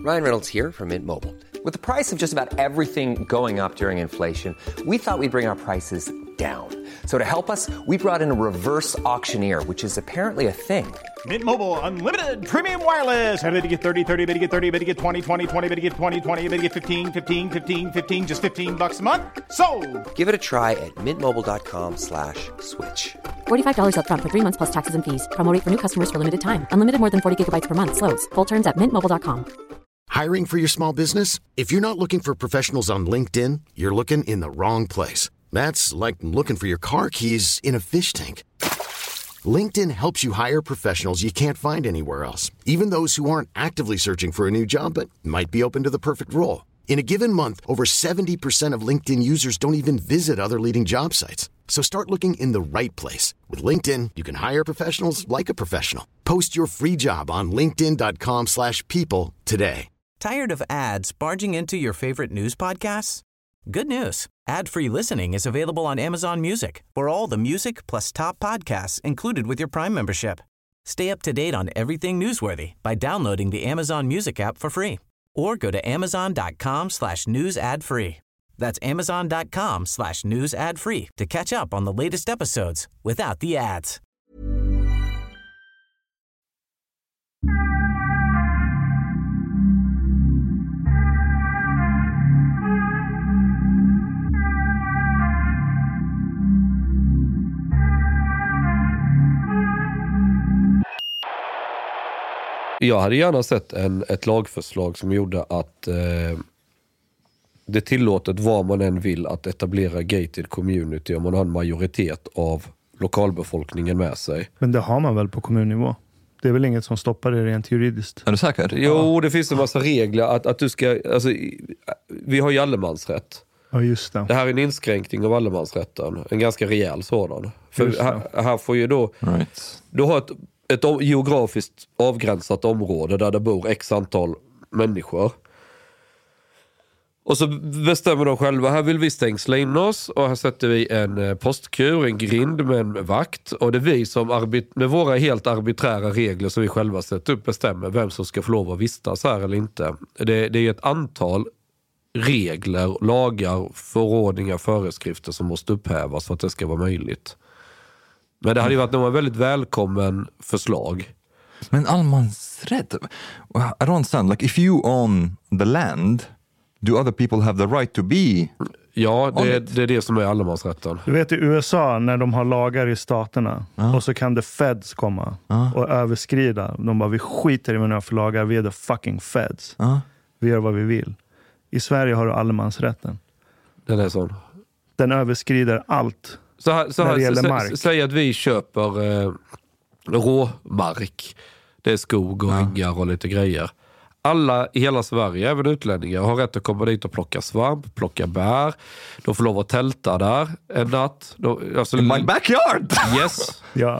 Ryan Reynolds here from Mint Mobile. With the price of just about everything going up during inflation, we thought we'd bring our prices down. So to help us, we brought in a reverse auctioneer, which is apparently a thing. Mint Mobile Unlimited Premium Wireless. How to get 30, 30, bit to get 30, bit to get 20, 20, 20, bit to get 20, 20, bit to get 15, 15, 15, 15, just $15 a month? Sold! Give it a try at mintmobile.com/switch. $45 up front for 3 months plus taxes and fees. Promo rate for new customers for limited time. Unlimited more than 40 gigabytes per month. Slows full terms at mintmobile.com. Hiring for your small business? If you're not looking for professionals on LinkedIn, you're looking in the wrong place. That's like looking for your car keys in a fish tank. LinkedIn helps you hire professionals you can't find anywhere else, even those who aren't actively searching for a new job but might be open to the perfect role. In a given month, over 70% of LinkedIn users don't even visit other leading job sites. So start looking in the right place. With LinkedIn, you can hire professionals like a professional. Post your free job on linkedin.com/people today. Tired of ads barging into your favorite news podcasts? Good news. Ad-free listening is available on Amazon Music for all the music plus top podcasts included with your Prime membership. Stay up to date on everything newsworthy by downloading the Amazon Music app for free or go to amazon.com/news ad free. That's amazon.com/news ad free to catch up on the latest episodes without the ads. Jag hade gärna sett ett lagförslag som gjorde att det tillåtet vad man än vill att etablera gated community om man har en majoritet av lokalbefolkningen med sig. Men det har man väl på kommunnivå? Det är väl inget som stoppar det rent juridiskt? Är du säker? Jo, det finns en massa regler att du ska, alltså, vi har ju allemansrätt. Ja, just det. Det här är en inskränkning av allemansrätten. En ganska rejäl sådan. För här får ju då... Right. Du har ett geografiskt avgränsat område där det bor x antal människor. Och så bestämmer de själva, här vill vi stängsla in oss och här sätter vi en postkur, en grind med en vakt. Och det är vi som med våra helt arbiträra regler som vi själva sätter upp bestämmer vem som ska få lov att vistas här eller inte. Det är ett antal regler, lagar, förordningar, föreskrifter som måste upphävas för att det ska vara möjligt. Men det hade ju varit någon väldigt välkommen förslag. Men allemansrätt, I don't understand. Like if you own the land, do other people have the right to be? Ja, det är det som är allemansrätten. Du vet i USA när de har lagar i staterna och så kan the feds komma och överskrida. De bara, vi skiter i vad ni har för lagar, vi är the fucking feds. Vi gör vad vi vill. I Sverige har du allemansrätten. Den är sån. Den överskrider allt. När det gäller mark. Säg att vi köper råmark. Det är skog och ängar och lite grejer. Alla i hela Sverige, även utlänningar, har rätt att komma dit och plocka svamp, plocka bär. De får lov att tälta där en natt. In my backyard! Yes. Ja.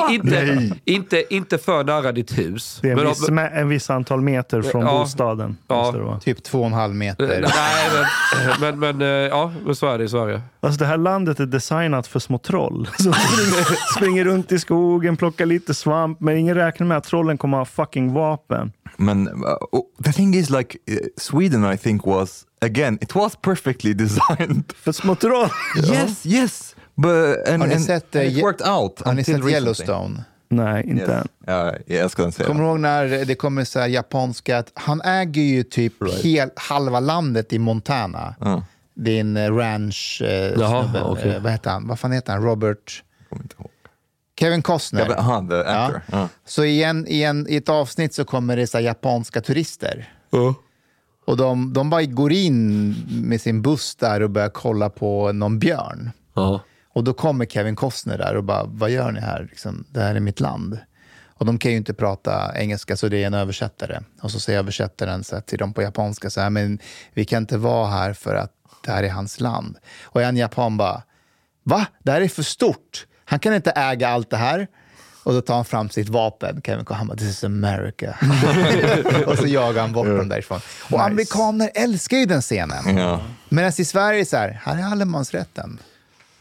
Inte för nära ditt hus. Det är en viss antal meter från bostaden. Ja, typ 2,5 meter. Nej, men så är det i Sverige. Alltså det här landet är designat för små troll. Som springer runt i skogen, plockar lite svamp. Men ingen räknar med att trollen kommer att ha fucking vapen. Men the thing is like Sweden I think was, again, it was perfectly designed. För små troll. Yes. But, har ni sett it worked out. Har ni sett Yellowstone? Nej, inte än. Jag ska säga. Kommer du ihåg när det kommer så här japanska, att han äger ju typ halva landet i Montana. Det är en ranch snubbe. Vad heter han? Vad fan heter han? Robert... Kevin Costner. The actor. Så i ett avsnitt så kommer det så här japanska turister. Och de bara går in med sin buss där och börjar kolla på någon björn. Och då kommer Kevin Costner där och bara, vad gör ni här? Liksom, det här är mitt land. Och de kan ju inte prata engelska, så det är en översättare. Och så säger översättaren så här till dem på japanska så här, men vi kan inte vara här för att det här är hans land. Och en japan bara, va? Det här är för stort. Han kan inte äga allt det här. Och då tar han fram sitt vapen. Kevin han bara, this is America. Och så jagar han bort dem därifrån. Och amerikaner älskar ju den scenen. Medan i Sverige så här är allemansrätten.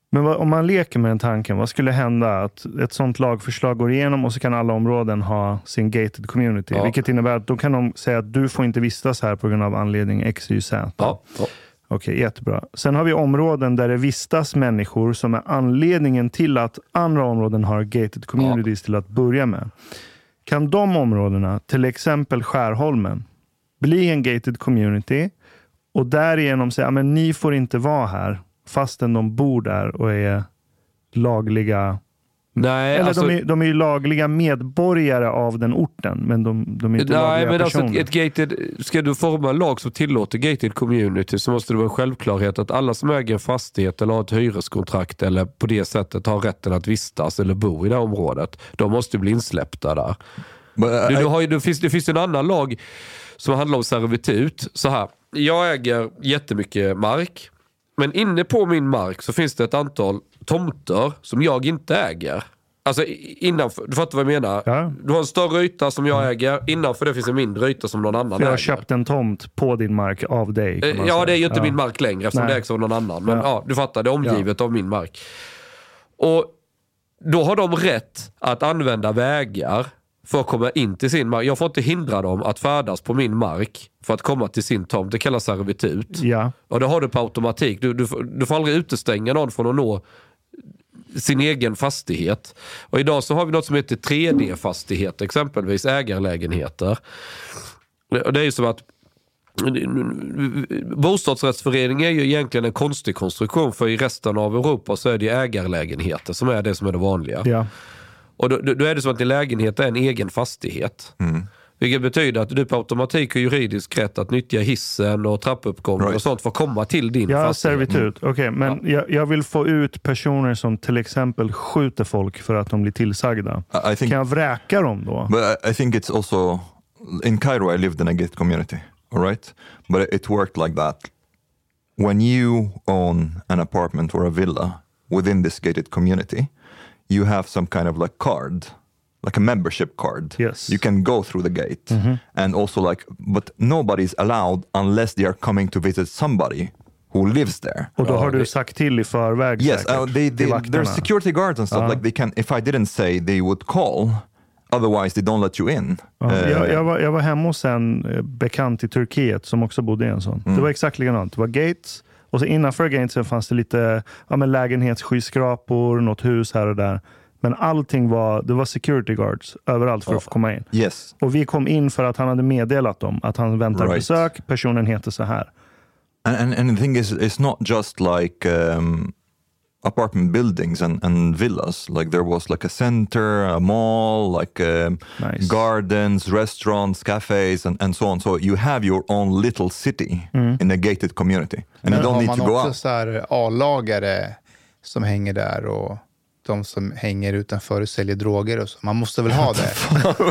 Men om man leker med den tanken, vad skulle hända att ett sånt lagförslag går igenom och så kan alla områden ha sin gated community? Ja. Vilket innebär att då kan de säga att du får inte vistas här på grund av anledning X, Y, Z. Ja. Okej, jättebra. Sen har vi områden där det vistas människor som är anledningen till att andra områden har gated communities till att börja med. Kan de områdena, till exempel Skärholmen, bli en gated community och därigenom säga men ni får inte vara här fastän de bor där och är lagliga... Nej, eller alltså, de är ju lagliga medborgare av den orten, men de är inte lagliga personer. Alltså ett gated, ska du forma en lag som tillåter gated community så måste det vara en självklarhet att alla som äger en fastighet eller har ett hyreskontrakt eller på det sättet har rätten att vistas eller bo i det området, de måste bli insläppta där. Det finns en annan lag som handlar om servitut. Så här, jag äger jättemycket mark, men inne på min mark så finns det ett antal tomter som jag inte äger. Alltså innanför, du fattar vad jag menar? Ja. Du har en större yta som jag äger, innanför det finns en mindre yta som någon annan äger. Jag har köpt en tomt på din mark av dig. Ja, det är ju inte min mark längre eftersom det ägs av någon annan. Men du fattar, det är omgivet av min mark. Och då har de rätt att använda vägar för att komma in till sin mark. Jag får inte hindra dem att färdas på min mark för att komma till sin tomt. Det kallas servitut. Ja. Och det har du på automatik. Du får aldrig utestänga någon från att nå sin egen fastighet. Och idag så har vi något som heter 3D-fastighet, exempelvis ägarlägenheter. Och det är ju som att bostadsrättsförening är ju egentligen en konstig konstruktion, för i resten av Europa så är det ägarlägenheter som är det som är det vanliga. Ja. Och då är det som att din lägenhet är en egen fastighet. Vilket betyder att du på automatik har juridisk rätt att nyttja hissen och trappuppgångar och sånt för att komma till din fastighet. Servitut. Okej, men jag vill få ut personer som till exempel skjuter folk för att de blir tillsagda. Kan jag vräka dem då? But I think it's also... In Cairo I lived in a gated community, all right? But it worked like that. When you own an apartment or a villa within this gated community, you have some kind of like card, like a membership card. Yes. You can go through the gate. And also but nobody's allowed unless they are coming to visit somebody who lives there. Och då har du sagt till i förväg. Yes, there's security guards and stuff. Like they can, if I didn't say, they would call. Otherwise they don't let you in. Jag var hemma hos en bekant i Turkiet som också bodde i en sån. Det var exakt likadant. Det var gates. Och så innanför gatesen fanns det lite lägenhetsskyskrapor, något hus här och där. Men allting det var security guards överallt för att få komma in. Yes. Och vi kom in för att han hade meddelat dem att han väntar besök. Personen heter så här. And the thing is, it's not just like apartment buildings and villas. Like there was like a center, a mall, like gardens, restaurants, cafes and so on. So you have your own little city in a gated community. And you don't need to go out. Man också så här A-lagare som hänger där och de som hänger utanför och säljer droger och så. Man måste väl ha det.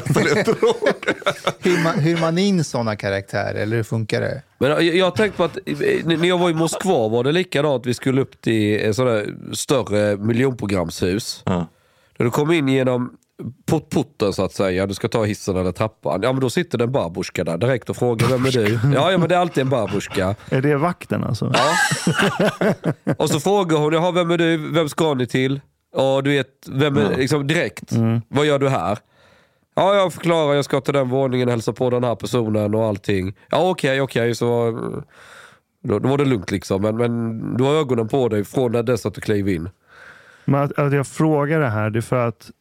Hur man in sådana karaktärer, eller hur funkar det? Men jag tänkte på att när jag var i Moskva var det likadant. Vi skulle upp till sådana större miljonprogramshus. När du kom in genom porten så att säga, du ska ta hissen eller trappan. Ja, men då sitter det en barbuska där direkt och frågar vem är du? Ja, men det är alltid en barbuska. Är det vakten alltså? Ja. Och så frågar hon, vem är du? Vem ska ni till? Ja, du vet, vem är, liksom direkt. Vad gör du här? Ja, jag förklarar, jag ska till den våningen och hälsa på den här personen och allting. Ja, okej, så då var det lugnt liksom. Men du har ögonen på dig från dess att du kliver in. Men att jag frågar det här, det är för att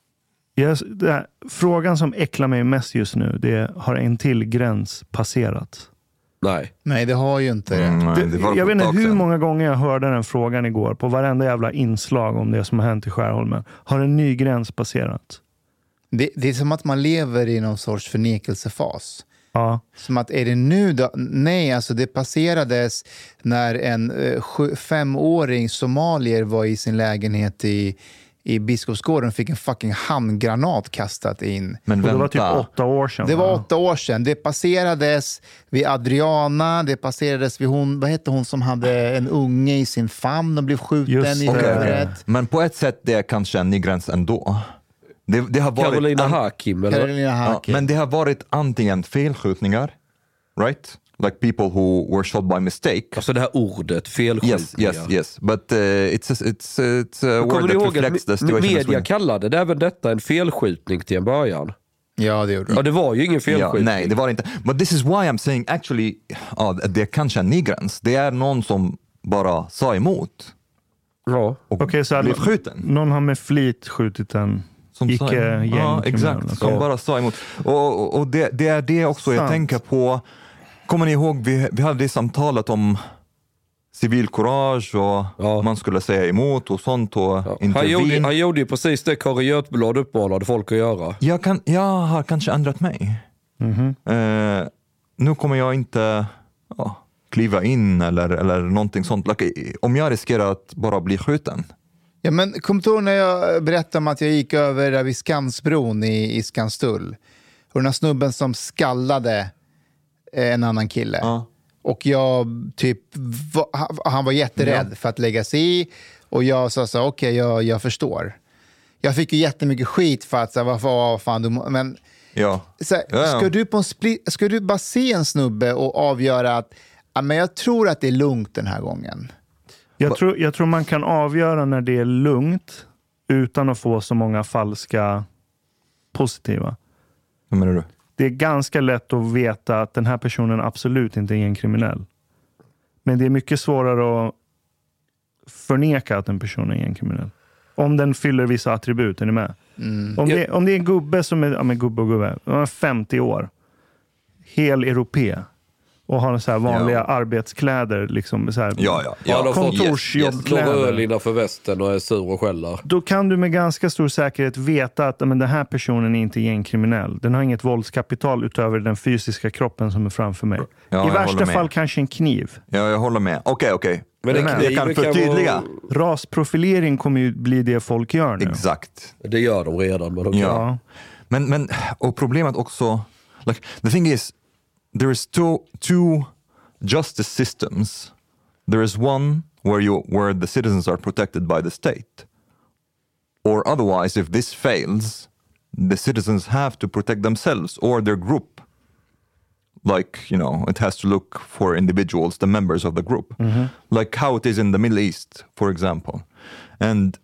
frågan som äcklar mig mest just nu, det har en till gräns passerat. Nej, det har ju inte det. Jag vet inte hur många gånger jag hörde den frågan igår på varenda jävla inslag om det som har hänt i Skärholmen. Har en ny gräns passerat? Det är som att man lever i någon sorts förnekelsefas. Ja. Som att, är det nu då? Nej, alltså det passerades när en 5-åring somalier var i sin lägenhet i Biskopsgården och fick en fucking handgranat kastat in. Men det var typ 8 år sedan. Det var 8 år sedan. Det passerades vid Adriana. Det passerades vid vad hette hon som hade en unge i sin famn och blev skjuten i huvudet. Men på ett sätt det är kanske en ny gräns ändå. Det har varit Carolina Hakim, eller? Ja, men det har varit antingen felskjutningar, right? like people who were shot by mistake. Alltså det här ordet, felskjutningar. Yes. But it's a word that reflects the situation. Media kallade det även detta en felskjutning till en början. Ja, det gjorde det. Ja, det var ju ingen felskjutning. Nej, det var inte. But this is why I'm saying actually, det kanske är en ny gräns. Det är någon som bara sa emot. Ja. Okej, så blev skjuten. Någon har med flit skjutit en icke-gäng. Ja, exakt. Som bara sa emot. Och det är det också sant. Jag tänker på. Kommer ni ihåg, vi hade det samtalet om civilkurage och man skulle säga emot och sånt och intervin. Han gjorde ju precis det Kari Götblad uppmanade folk att göra. Jag har kanske ändrat mig. Nu kommer jag inte kliva in eller någonting sånt. Om jag riskerar att bara bli skjuten. Ja, men kom du när jag berättade om att jag gick över där vid Skansbron i Skanstull. Och den här snubben som skallade en annan kille. Ja. Och jag han var jätterädd för att lägga sig i. Och jag sa så okej, jag förstår. Jag fick ju jättemycket skit för att vad fan du... Men ska du bara se en snubbe och avgöra att men jag tror att det är lugnt den här gången? Jag tror man kan avgöra när det är lugnt utan att få så många falska positiva. Vad menar du? Det är ganska lätt att veta att den här personen absolut inte är en kriminell. Men det är mycket svårare att förneka att en person är en kriminell. Om den fyller vissa attribut, är ni med? Om det är en gubbe som är gubbe, 50 år. Hel europé. Och har så här vanliga arbetskläder. Liksom, så här, kontorsjobbkläder. Några öl innanför västen och är sur och skäller. Då kan du med ganska stor säkerhet veta att den här personen är inte gängkriminell. Den har inget våldskapital utöver den fysiska kroppen som är framför mig. I värsta fall kanske en kniv. Ja, jag håller med. Okej. Men jag kan förtydliga. Rasprofilering kommer ju bli det folk gör nu. Exakt. Det gör de redan. Men men och problemet också, like, the thing is, there is two justice systems. There is one where the citizens are protected by the state. Or otherwise, if this fails, the citizens have to protect themselves or their group. Like, it has to look for individuals, the members of the group. Like how it is in the Middle East, for example. And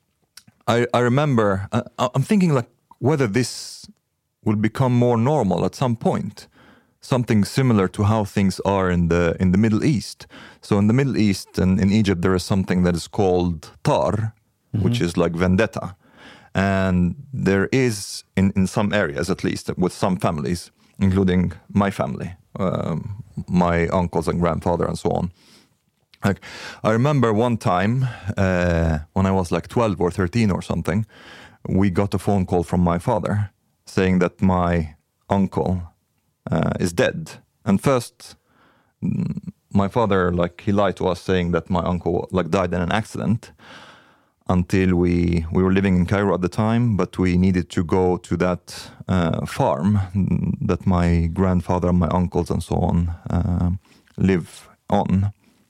I remember, I'm thinking like whether this will become more normal at some point. Something similar to how things are in the Middle East. So in the Middle East and in Egypt, there is something that is called tar, which is like vendetta. And there is, in some areas at least, with some families, including my family, my uncles and grandfather and so on. Like, I remember one time when I was like 12 or 13 or something, we got a phone call from my father saying that my uncle is dead. And first, my father, like, he lied to us saying that my uncle like died in an accident. Until we were living in Cairo at the time, but we needed to go to that farm that my grandfather and my uncles and so on live on.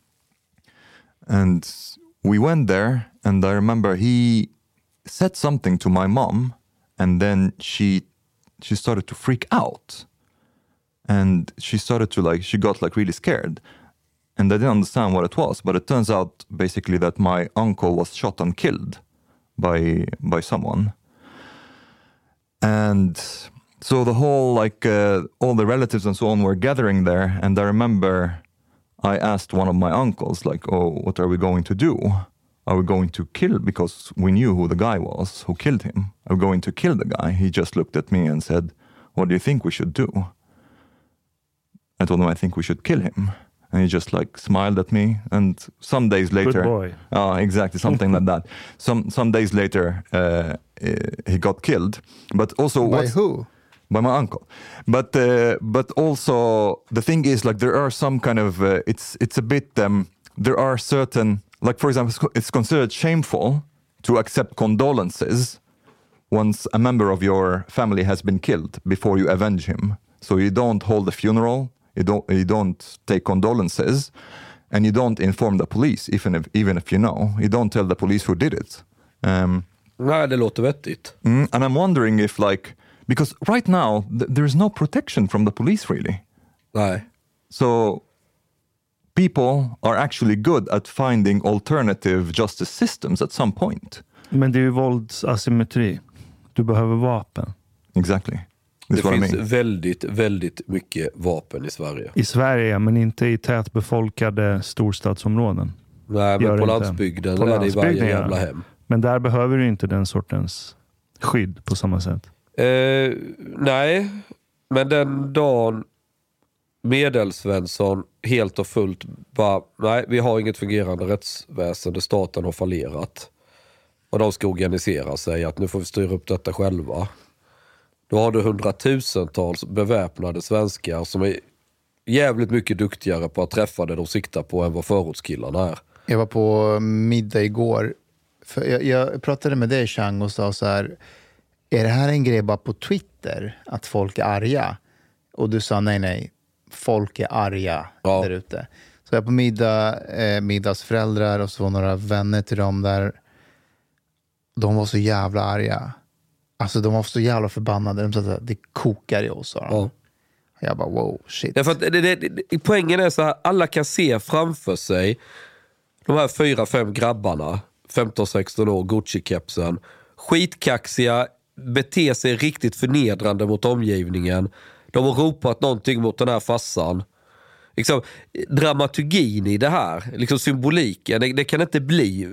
And we went there, and I remember he said something to my mom, and then she started to freak out. And she started to she got really scared. And I didn't understand what it was, but it turns out basically that my uncle was shot and killed by someone. And so the whole, all the relatives and so on were gathering there. And I remember I asked one of my uncles, what are we going to do? Are we going to kill, because we knew who the guy was who killed him. Are we going to kill the guy? He just looked at me and said, what do you think we should do? I told him I think we should kill him. And he just smiled at me. And some days later, good boy. Exactly, something like that. Some days later, he got killed. But also, by who? By my uncle. But also the thing is, there are some kind of it's a bit there are certain, for example, it's considered shameful to accept condolences once a member of your family has been killed before you avenge him. So you don't hold a funeral. You don't take condolences, and you don't inform the police, even if you know. You don't tell the police who did it. Nej, det låter vettigt. And I'm wondering if, because right now, there is no protection from the police, really. Nej. So people are actually good at finding alternative justice systems at some point. Men det är ju våldsasymmetri. Du behöver vapen. Exactly. Det finns väldigt, väldigt mycket vapen i Sverige. I Sverige, men inte i tätbefolkade storstadsområden. Nej, men på landsbygden är det i varje jävla hem. Men där behöver du inte den sortens skydd på samma sätt. Nej, men den dagen Medelsvensson helt och fullt bara, nej, vi har inget fungerande rättsväsende, staten har fallerat. Och de ska organisera sig, att nu får vi styra upp detta själva. Då har du hundratusentals beväpnade svenskar som är jävligt mycket duktigare på att träffa det de siktar på än vad förortskillarna är. Jag var på middag igår. För jag pratade med dig, Chang, och sa så här: är det här en grej bara på Twitter? Att folk är arga? Och du sa nej. Folk är arga där ute. Så jag var på middagsföräldrar och så var några vänner till dem där. De var så jävla arga. Alltså de var så jävla förbannade. De sa att det kokar i oss. Ja. Jag bara wow, shit. Därför att poängen är så här, alla kan se framför sig de här 4-5 grabbarna, 15-16 år, Gucci-kepsen, skitkaxiga, beter sig riktigt förnedrande mot omgivningen. De har ropat någonting mot den här fassan. Liksom, dramaturgin i det här, liksom symboliken, det kan inte bli...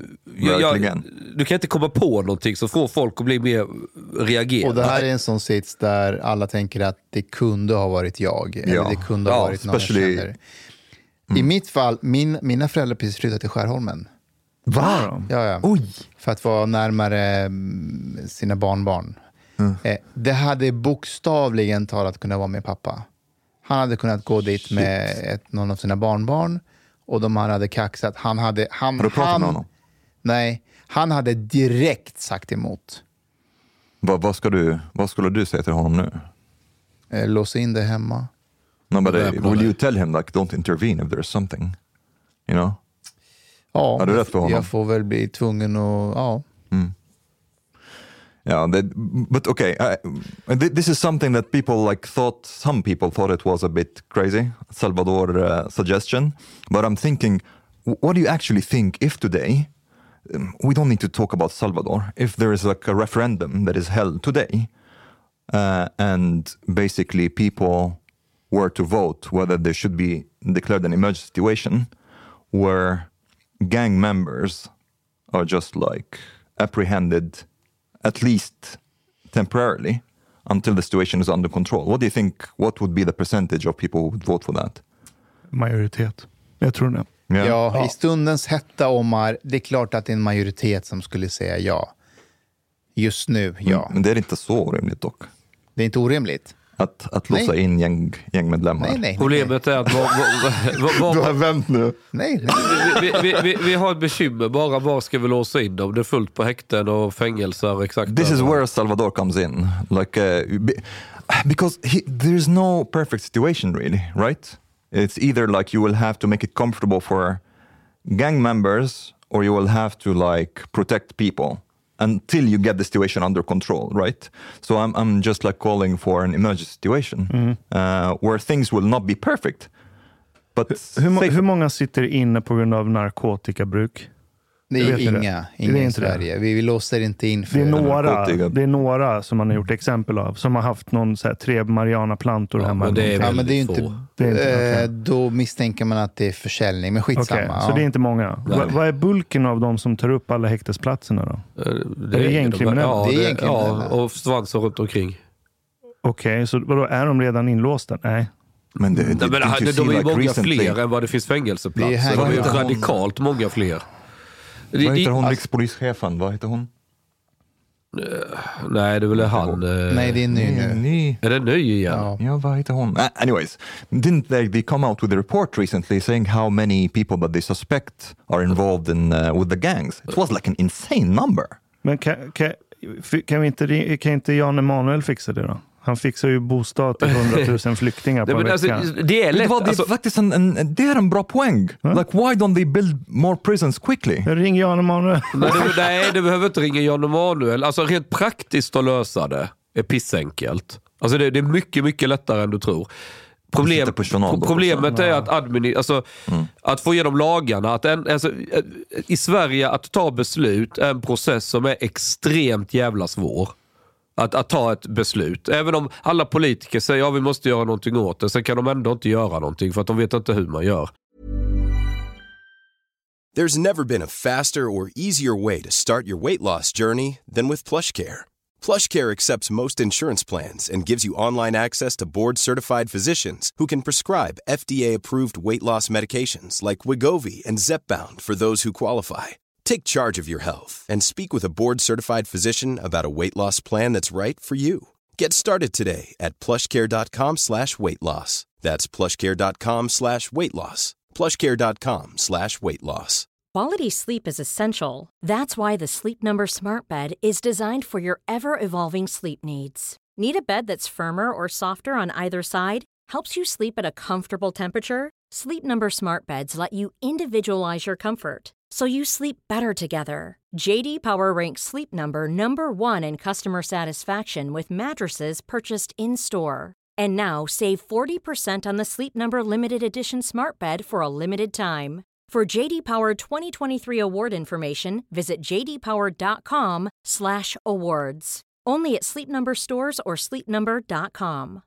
Du kan inte komma på någonting som får folk att bli mer reagera. Och det här är en sån sits där alla tänker att det kunde ha varit jag. Eller det kunde ha varit någon jag känner. I mitt fall, mina föräldrar precis flyttade till Skärholmen. Va? Ja. Oj. För att vara närmare sina barnbarn. Det hade bokstavligen talat kunnat vara med pappa. Han hade kunnat gå dit med någon av sina barnbarn. Och de hade kaxat. Har du pratat med honom? Nej, han hade direkt sagt emot. Vad skulle du säga till honom nu? Lås in det hemma. No, but will you tell him like don't intervene if there's something? You know? Ja, du rätt för honom? Jag får väl bli tvungen att... Ja. Yeah, but okay, this is something that some people thought it was a bit crazy, Salvador suggestion. But I'm thinking, what do you actually think if today, we don't need to talk about Salvador, if there is like a referendum that is held today, and basically people were to vote whether there should be declared an emergency situation, where gang members are just like apprehended, at least temporarily, until the situation is under control. What do you think, what would be the percentage of people who would vote for that? Majoritet. Jag tror det. Yeah. Ja, i stundens hetta, Omar, det är klart att det är en majoritet som skulle säga ja. Just nu, ja. Men det är inte så orimligt dock. Det är inte orimligt. Att låsa in gängmedlemmar. Nej. Problemet är att... Du har vänt nu. Nej. Vi har ett bekymmer. Bara var ska vi låsa in dem? Det är fullt på häkten och fängelser. Exakt. This is where Salvador comes in. Like, because there's no perfect situation really, right? It's either like you will have to make it comfortable for gang members or you will have to like protect people until you get the situation under control, right? So I'm just like calling for an emergency situation where things will not be perfect. But hur många sitter inne på grund av narkotikabruk? Det är inga i Sverige. Vi låser inte in för det är några som man har gjort exempel av som har haft någon så här 3 marijuana-plantor hemma. Men det är men det är inte, okay. Då misstänker man att det är försäljning, men skitsamma. Okay, så det är inte många. Vad är bulken av de som tar upp alla häktesplatserna då? Det är gängkriminella. Ja, det är gängkriminella. Ja, och svansar runt omkring. Okej, så vadå, är de redan inlåsta? Nej. Men de är ju många fler än vad det finns fängelseplatser. De är ju radikalt många fler. Vad heter hon, rikspolischefen? Vad heter hon? Nej, det är väl han. Nej, det är ny. Är det ny igen? Ja, vad heter hon? Anyways, didn't they come out with a report recently saying how many people that they suspect are involved in with the gangs? It was like an insane number. Men kan inte Jan Emanuel fixa det då? Han fixar ju bostad till 100 000 flyktingar på veckan. Alltså, det är lätt. Det är faktiskt det är en bra poäng. Like, why don't they build more prisons quickly? Ring Jan Emanuel. Nej, det behöver inte ringa Jan Emanuel. Alltså rent praktiskt att lösa det är pissenkelt. Alltså det är mycket, mycket lättare än du tror. Problemet är att att få igenom lagarna, i Sverige att ta beslut är en process som är extremt jävla svår. Att ta ett beslut. Även om alla politiker säger vi måste göra någonting åt det, så kan de ändå inte göra någonting för att de vet inte hur man gör. There's never been a faster or easier way to start your weight loss journey than with PlushCare. PlushCare accepts most insurance plans and gives you online access to board-certified physicians who can prescribe FDA-approved weight loss medications like Wegovy and Zepbound for those who qualify. Take charge of your health and speak with a board-certified physician about a weight loss plan that's right for you. Get started today at plushcare.com/weightloss. That's plushcare.com/weightloss. plushcare.com/weightloss. Quality sleep is essential. That's why the Sleep Number Smart Bed is designed for your ever-evolving sleep needs. Need a bed that's firmer or softer on either side? Helps you sleep at a comfortable temperature? Sleep Number Smart Beds let you individualize your comfort, so you sleep better together. JD Power ranks Sleep Number #1 in customer satisfaction with mattresses purchased in-store. And now save 40% on the Sleep Number Limited Edition Smart Bed for a limited time. For JD Power 2023 award information, visit jdpower.com/awards. Only at Sleep Number stores or sleepnumber.com.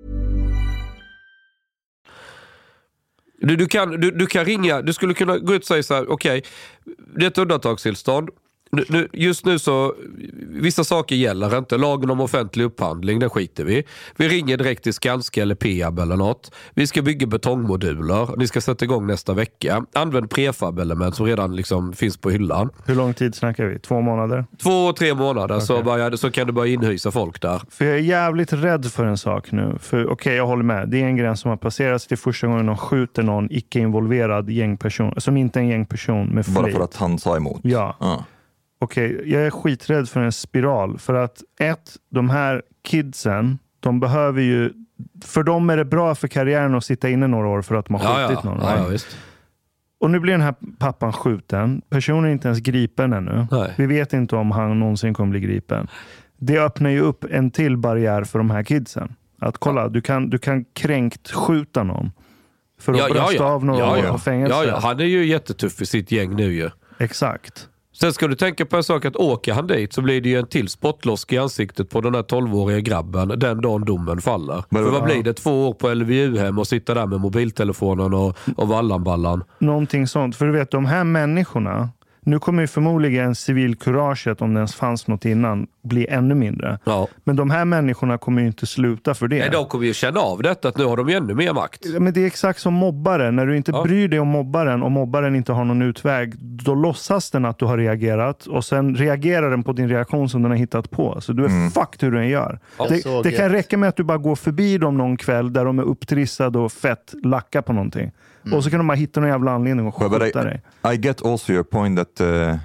Du kan ringa, du skulle kunna gå ut och säga så här: okej, det är ett undantagstillstånd. Just nu så, vissa saker gäller inte. Lagen om offentlig upphandling, den skiter vi. Vi ringer direkt till Skanska eller Peab eller något. Vi ska bygga betongmoduler. Ni ska sätta igång nästa vecka. Använd prefab-element som redan liksom finns på hyllan. Hur lång tid snackar vi? 2 månader? 2-3 månader, okay. så kan du börja inhysa folk där. För jag är jävligt rädd för en sak nu. För okej, jag håller med. Det är en gräns som har passerats till första gången de skjuter någon icke-involverad gängperson. Som inte är en gängperson med flit. Bara för att han sa emot. Ja. Okej, jag är skiträdd för en spiral. För att de här kidsen, de behöver ju... För dem är det bra för karriären att sitta inne några år för att de har skjutit någon. Ja, visst. Och nu blir den här pappan skjuten. Personen är inte ens gripen ännu. Nej. Vi vet inte om han någonsin kommer bli gripen. Det öppnar ju upp en till barriär för de här kidsen. Att kolla, du kan kränkt skjuta någon. För att brösta av några år på fängelse. Ja, han är ju jättetuff i sitt gäng nu ju. Exakt. Sen ska du tänka på en sak, att åker han dit så blir det ju en till spottlosk i ansiktet på den här 12-åriga grabben den dagen domen faller. För vad blir det? 2 år på LVU-hem och sitta där med mobiltelefonen och vallanballan? Någonting sånt. För du vet, de här människorna, nu kommer ju förmodligen civilkuraget, om det ens fanns något innan, bli ännu mindre. Ja. Men de här människorna kommer ju inte sluta för det. Nej, de kommer ju känna av detta, att nu har de ju ännu mer makt. Men det är exakt som mobbaren. När du inte bryr dig om mobbaren och mobbaren inte har någon utväg, då låtsas den att du har reagerat och sen reagerar den på din reaktion som den har hittat på. Så du är fucked hur den gör. Det kan räcka med att du bara går förbi dem någon kväll där de är upptrissade och fett lacka på någonting. Och så kan de bara hitta någon jävla anledning och skjuta dig. I get also your point that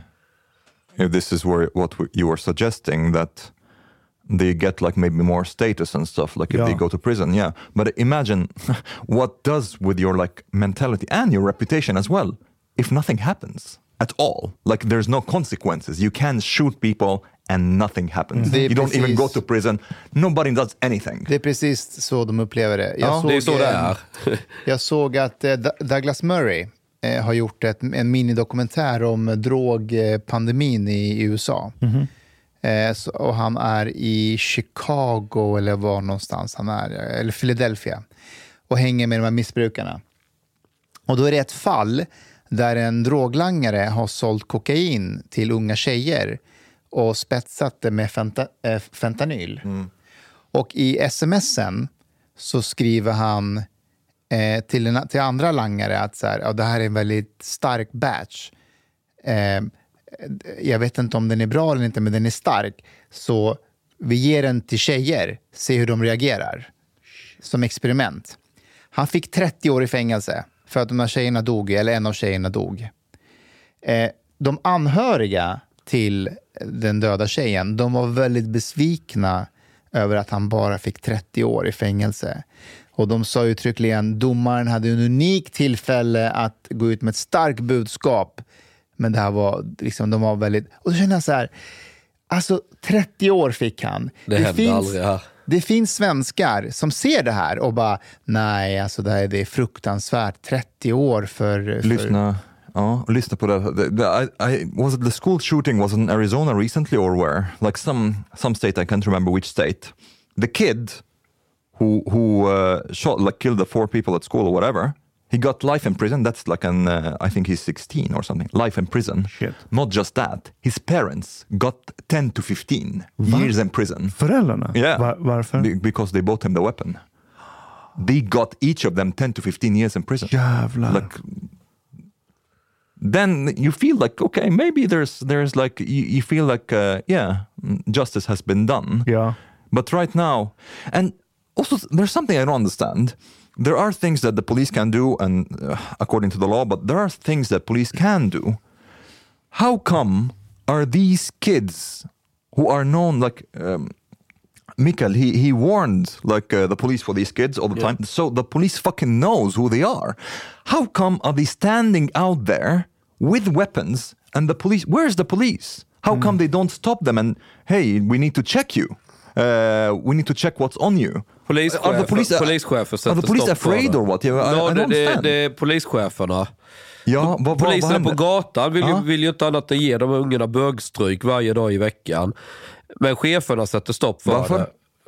if this is what you are suggesting, that they get like maybe more status and stuff, like if they go to prison. Yeah, but imagine what does with your like mentality and your reputation as well if nothing happens at all. Like there's no consequences. You can shoot people and nothing happens. You don't even go to prison. Nobody does anything. Det är precis så de upplever det. Det är så det är. Jag såg att Douglas Murray har gjort en minidokumentär om drogpandemin i USA. Och han är i Chicago eller var någonstans han är, eller Philadelphia, och hänger med de här missbrukarna. Och då är det ett fall där en droglangare har sålt kokain till unga tjejer och spetsat det med fentanyl. Och i sms'en så skriver han till andra langare att så här, det här är en väldigt stark batch. Jag vet inte om den är bra eller inte, men den är stark. Så vi ger den till tjejer, se hur de reagerar. Som experiment. Han fick 30 år i fängelse för att de här tjejerna dog, eller en av tjejerna dog. De anhöriga till den döda tjejen, de var väldigt besvikna över att han bara fick 30 år i fängelse. Och de sa uttryckligen, domaren hade en unik tillfälle att gå ut med ett starkt budskap. Men det här var liksom, de var väldigt... Och så känner jag så här, alltså 30 år fick han. Det hände aldrig här. det finns svenskar som ser det här och bara, nej, alltså det är fruktansvärt. 30 år för... Lyssna på det. Was it the school shooting was in Arizona recently or where? Like some state, I can't remember which state. The kid who shot, like killed the 4 people at school or whatever, he got life in prison. That's like I think he's 16 or something. Life in prison. Shit. Not just that. His parents got 10 to 15 years in prison. Föräldrarna? Yeah. Varför? Because they bought him the weapon. They got each of them 10 to 15 years in prison. Jävlar. Like, then you feel like, okay, maybe there's like, you feel like, justice has been done. Yeah. But right now, and also there's something I don't understand. There are things that the police can do, and according to the law, but there are things that police can do. How come are these kids who are known, like Mikael, he warned like the police for these kids all the time, so the police fucking knows who they are. How come are they standing out there with weapons and the police, where's the police? How come they don't stop them and, hey, we need to check you. We need to check what's on you. Polischefer sätter are the police stopp afraid or what? I don't understand. Det är polischeferna. Ja, Poliserna på gatan vill ju inte annat än ge de ungarna bögstryk varje dag i veckan. Men cheferna sätter stopp för Varför? det.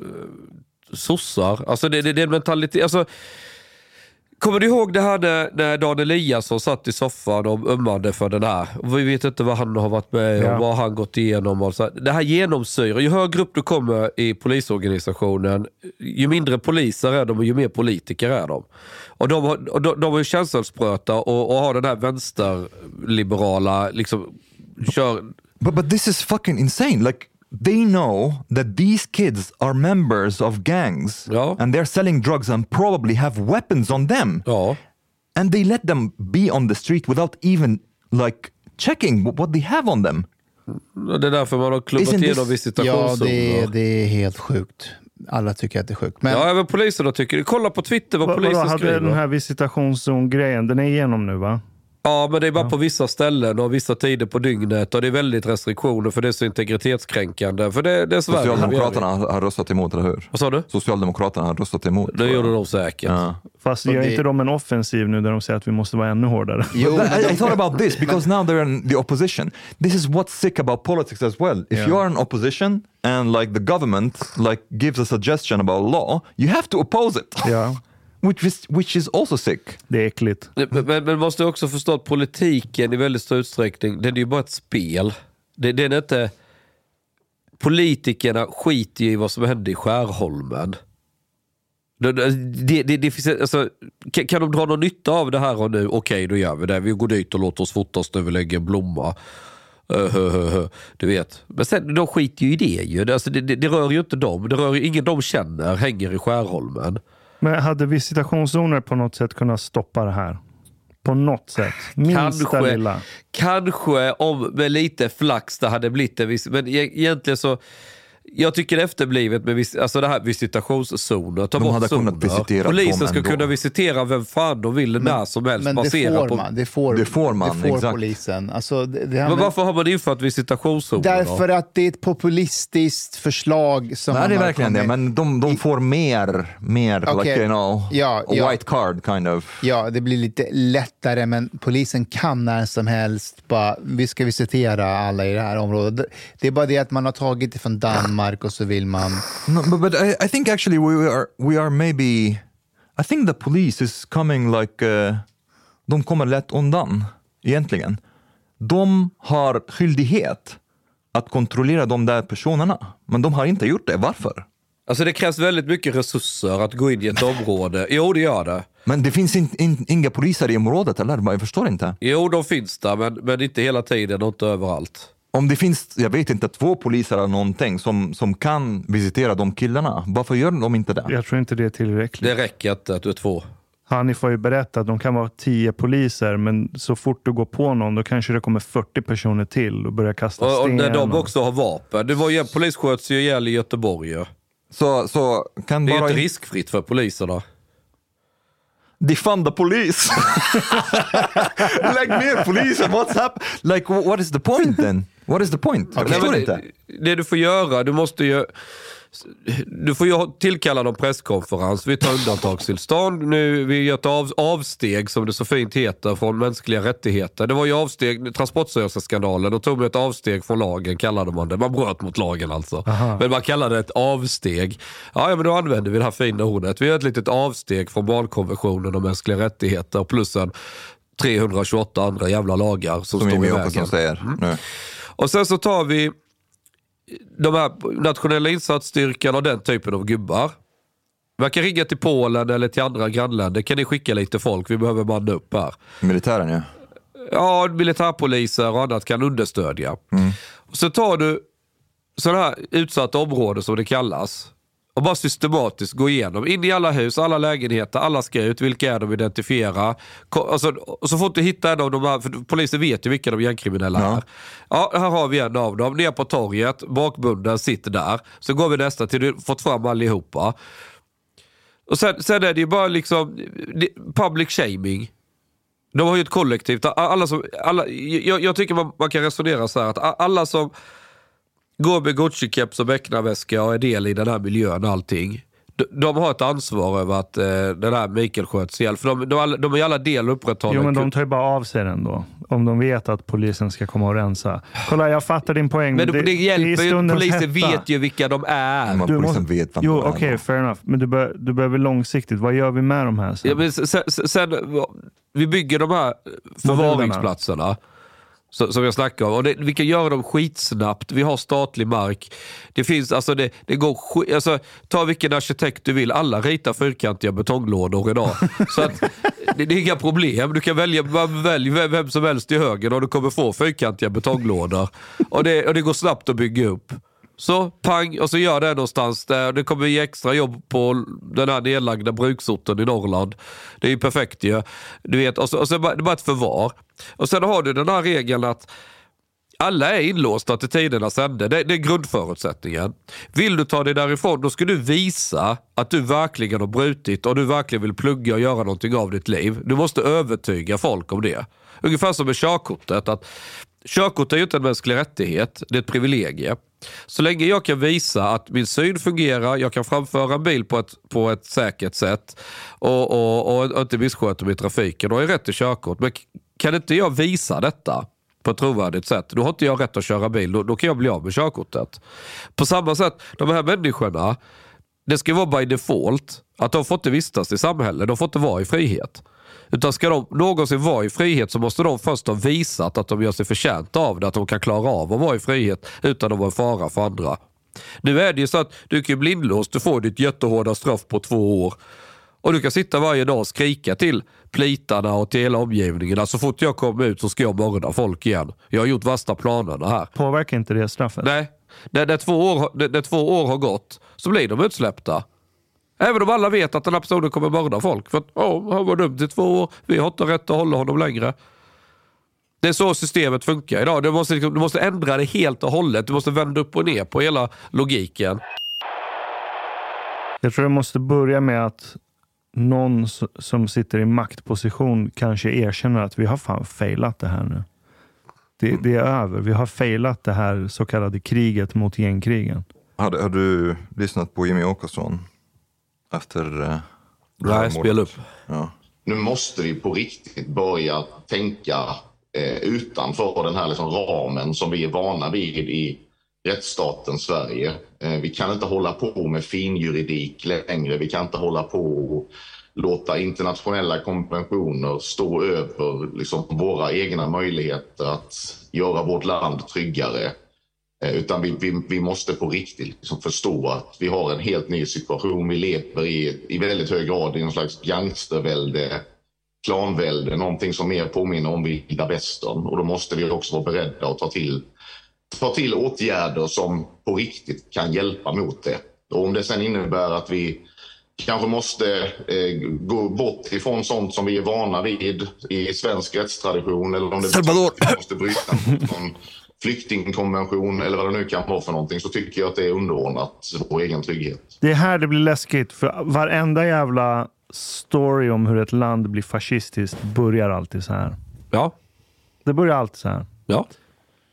Sossar. Alltså det är en mentalitet. Alltså, kommer du ihåg det här när Dan Eliasson satt i soffan och ömmande för den här? Vi vet inte vad han har varit med och vad han gått igenom. Och så. Det här genomsyrar. Ju högre upp du kommer i polisorganisationen, ju mindre poliser är de och ju mer politiker är de. Och de har ju känselspröta och har den här vänsterliberala liksom kör... But this is fucking insane. Like, they know that these kids are members of gangs and they're selling drugs and probably have weapons on them. Ja. And they let them be on the street without even like checking what they have on them. Det är därför man har klubbat igenom visitationszoner. Ja, det är helt sjukt. Alla tycker att det är sjukt. Men... Ja, även poliserna tycker det. Kolla på Twitter vad polisen skriver. Den här visitationszon-grejen, den är igenom nu, va? Ja, men det är bara på vissa ställen och vissa tider på dygnet och det är väldigt restriktioner för det är så integritetskränkande. För det är Sverige. Socialdemokraterna har röstat emot, eller hur? Vad sa du? Socialdemokraterna har röstat emot. Det gjorde de säkert. Ja. Fast gör inte de en offensiv nu där de säger att vi måste vara ännu hårdare? I thought about this because now they're in the opposition. This is what's sick about politics as well. If you are in opposition and like the government like gives a suggestion about law, you have to oppose it. Ja. Which is also sick. Det är äckligt. Men måste också förstå att politiken i väldigt stor utsträckning, det är ju bara ett spel. Det är inte... Politikerna skiter ju i vad som hände i Skärholmen. Det finns, alltså, kan de dra någon nytta av det här och nu? Okej, då gör vi det. Vi går dit och låter oss fotas när vi lägger en blomma. Du vet. Men sen, de skiter ju i det ju. Alltså, det rör ju inte dem. Det rör ju ingen de känner hänger i Skärholmen. Men hade visitationszoner på något sätt kunnat stoppa det här? På något sätt? Minsta lilla. Kanske om med lite flax det hade blivit en viss... Men egentligen så... Jag tycker det är efterblivet med alltså det här visitationszoner. Ta bort zoner. Polisen ska kunna visitera vem fan de vill när som helst. Men det får man. Polisen. Alltså, men varför har man infört visitationszoner? Därför att det är ett populistiskt förslag som... Nej, det är verkligen det. Men de får mer okay. Like, you know, a white card kind of. Ja, det blir lite lättare, men polisen kan när som helst bara, vi ska visitera alla i det här området. Det är bara det att man har tagit det från Danmark och så vill man... No, but I think actually we are maybe... I think the police is coming like... de kommer lätt undan, egentligen. De har skyldighet att kontrollera de där personerna. Men de har inte gjort det. Varför? Alltså det krävs väldigt mycket resurser att gå in i ett område. Jo, det gör det. Men det finns inga poliser i området, eller? Jag förstår inte. Jo, de finns där, men inte hela tiden och inte överallt. Om det finns, jag vet inte, 2 poliser eller någonting som kan visitera de killarna, varför gör de inte det? Jag tror inte det är tillräckligt. Det räcker inte att du är 2. Hanif har ju berättat att de kan vara 10 poliser, men så fort du går på någon då kanske det kommer 40 personer till och börjar kasta sten. Och när de också har vapen. Det var ju en polischef sköts ju ihjäl i Göteborg. Så kan det är bara... inte riskfritt för poliserna. Defund the police. Lägg ner polisen. What's happened? Like, what is the point then? What is the point? Okay. Det du får göra, du måste ju... Du får ju tillkalla någon presskonferens. Vi tar undantagstillstånd. Nu vi gör ett avsteg, som det så fint heter, från mänskliga rättigheter. Det var ju avsteg, Transportstyrelseskandalen. Då tog man ett avsteg från lagen, kallade man det. Man bröt mot lagen alltså. Aha. Men man kallade det ett avsteg. Ja, men då använder vi det här fina ordet. Vi gör ett litet avsteg från barnkonventionen och mänskliga rättigheter plus en 328 andra jävla lagar som står i vägen. Säger. Och sen så tar vi de här nationella insatsstyrkan och den typen av gubbar. Man kan ringa till Polen eller till andra grannländer. Kan ni skicka lite folk? Vi behöver manna upp här. Militären, ja. Ja, militärpoliser och annat kan understödja. Och så tar du sådana här utsatta områden som det kallas. Och bara systematiskt gå igenom. In i alla hus, alla lägenheter, alla ska ut. Vilka är de identifiera? Alltså, och så får du hitta en av de här, för polisen vet ju vilka de gängkriminella är. Ja, här har vi en av dem. Ner på torget, bakbunden, sitter där. Så går vi nästa till du fått fram allihopa. Och sen är det ju bara liksom public shaming. De har ju ett kollektivt. Jag tycker man kan resonera så här att alla som går med Gucci-keps och becknarväska och är del i den här miljön och allting. De har ett ansvar över att den här Mikael sköts ihjäl. För de är i alla del upprätthållna. Jo, men de tar ju bara av sig den då. Om de vet att polisen ska komma och rensa. Kolla, jag fattar din poäng. Men det hjälper ju. Polisen vet ju vilka de är. Polisen vet vad jo, okej, fair enough. Men du behöver långsiktigt. Vad gör vi med de här sen? Ja, men sen vi bygger de här förvaringsplatserna. Som jag snackar om. Och vi kan göra dem skitsnabbt. Vi har statlig mark. Det finns, alltså det går alltså, ta vilken arkitekt du vill. Alla ritar fyrkantiga betonglådor idag. Så att det är inga problem. Du kan välja vem som helst i höger och du kommer få fyrkantiga betonglådor. Och det går snabbt att bygga upp. Så pang, och så gör det någonstans där. Det kommer ge extra jobb på den här nedlagda bruksorten i Norrland. Det är ju perfekt ju. Du vet, och så är det bara ett förvar. Och sen har du den här regeln att alla är inlåsta till tidernas ände. Det är grundförutsättningen. Vill du ta dig därifrån, då ska du visa att du verkligen har brutit och du verkligen vill plugga och göra någonting av ditt liv. Du måste övertyga folk om det. Ungefär som med körkortet. Att körkort är ju inte en mänsklig rättighet, det är ett privilegie. Så länge jag kan visa att min syn fungerar, jag kan framföra en bil på ett säkert sätt och inte missköter mig i trafiken, då är jag rätt till körkort. Men kan inte jag visa detta på ett trovärdigt sätt, då har inte jag rätt att köra bil, då kan jag bli av med körkortet. På samma sätt, de här människorna, det ska vara by default att de får inte vistas i samhället, de får inte vara i frihet. Utan ska de någonsin vara i frihet så måste de först ha visat att de gör sig förtjänta av det, att de kan klara av att vara i frihet utan att vara en fara för andra. Nu är det ju så att du kan bli inlåst, du får ditt jättehårda straff på 2 år. Och du kan sitta varje dag och skrika till plitarna och till hela omgivningen. Alltså, så fort jag kommer ut så ska jag mörda folk igen. Jag har gjort värsta planerna här. Påverkar inte det straffet? Nej. När 2 år har gått så blir de utsläppta. Även om alla vet att den här personen kommer mörda folk. För att han var dömd i 2 år. Vi har inte rätt att hålla honom längre. Det är så systemet funkar idag. Du måste ändra det helt och hållet. Du måste vända upp och ner på hela logiken. Jag tror det måste börja med att någon som sitter i maktposition kanske erkänner att vi har fan failat det här nu. Det är över. Vi har failat det här så kallade kriget mot gängkrigen. Har du lyssnat på Jimmy Åkesson? Efter spela upp. Ja. Nu måste vi på riktigt börja tänka utanför den här liksom ramen som vi är vana vid i rättsstaten Sverige. Vi kan inte hålla på med finjuridik längre. Vi kan inte hålla på och låta internationella konventioner stå över liksom våra egna möjligheter att göra vårt land tryggare. Utan vi måste på riktigt liksom förstå att vi har en helt ny situation. Vi lever i väldigt hög grad i en slags gangstervälde, klanvälde, någonting som mer påminner om vilda västern. Och då måste vi också vara beredda att ta till åtgärder som på riktigt kan hjälpa mot det. Och om det sen innebär att vi kanske måste gå bort ifrån sånt som vi är vana vid i svensk rättstradition, eller om det måste bryta någon flyktingkonvention eller vad det nu kan vara för någonting, så tycker jag att det är underordnat vår egen trygghet. Det är här det blir läskigt, för varenda jävla story om hur ett land blir fascistiskt börjar alltid så här. Ja. Det börjar alltid så här. Ja.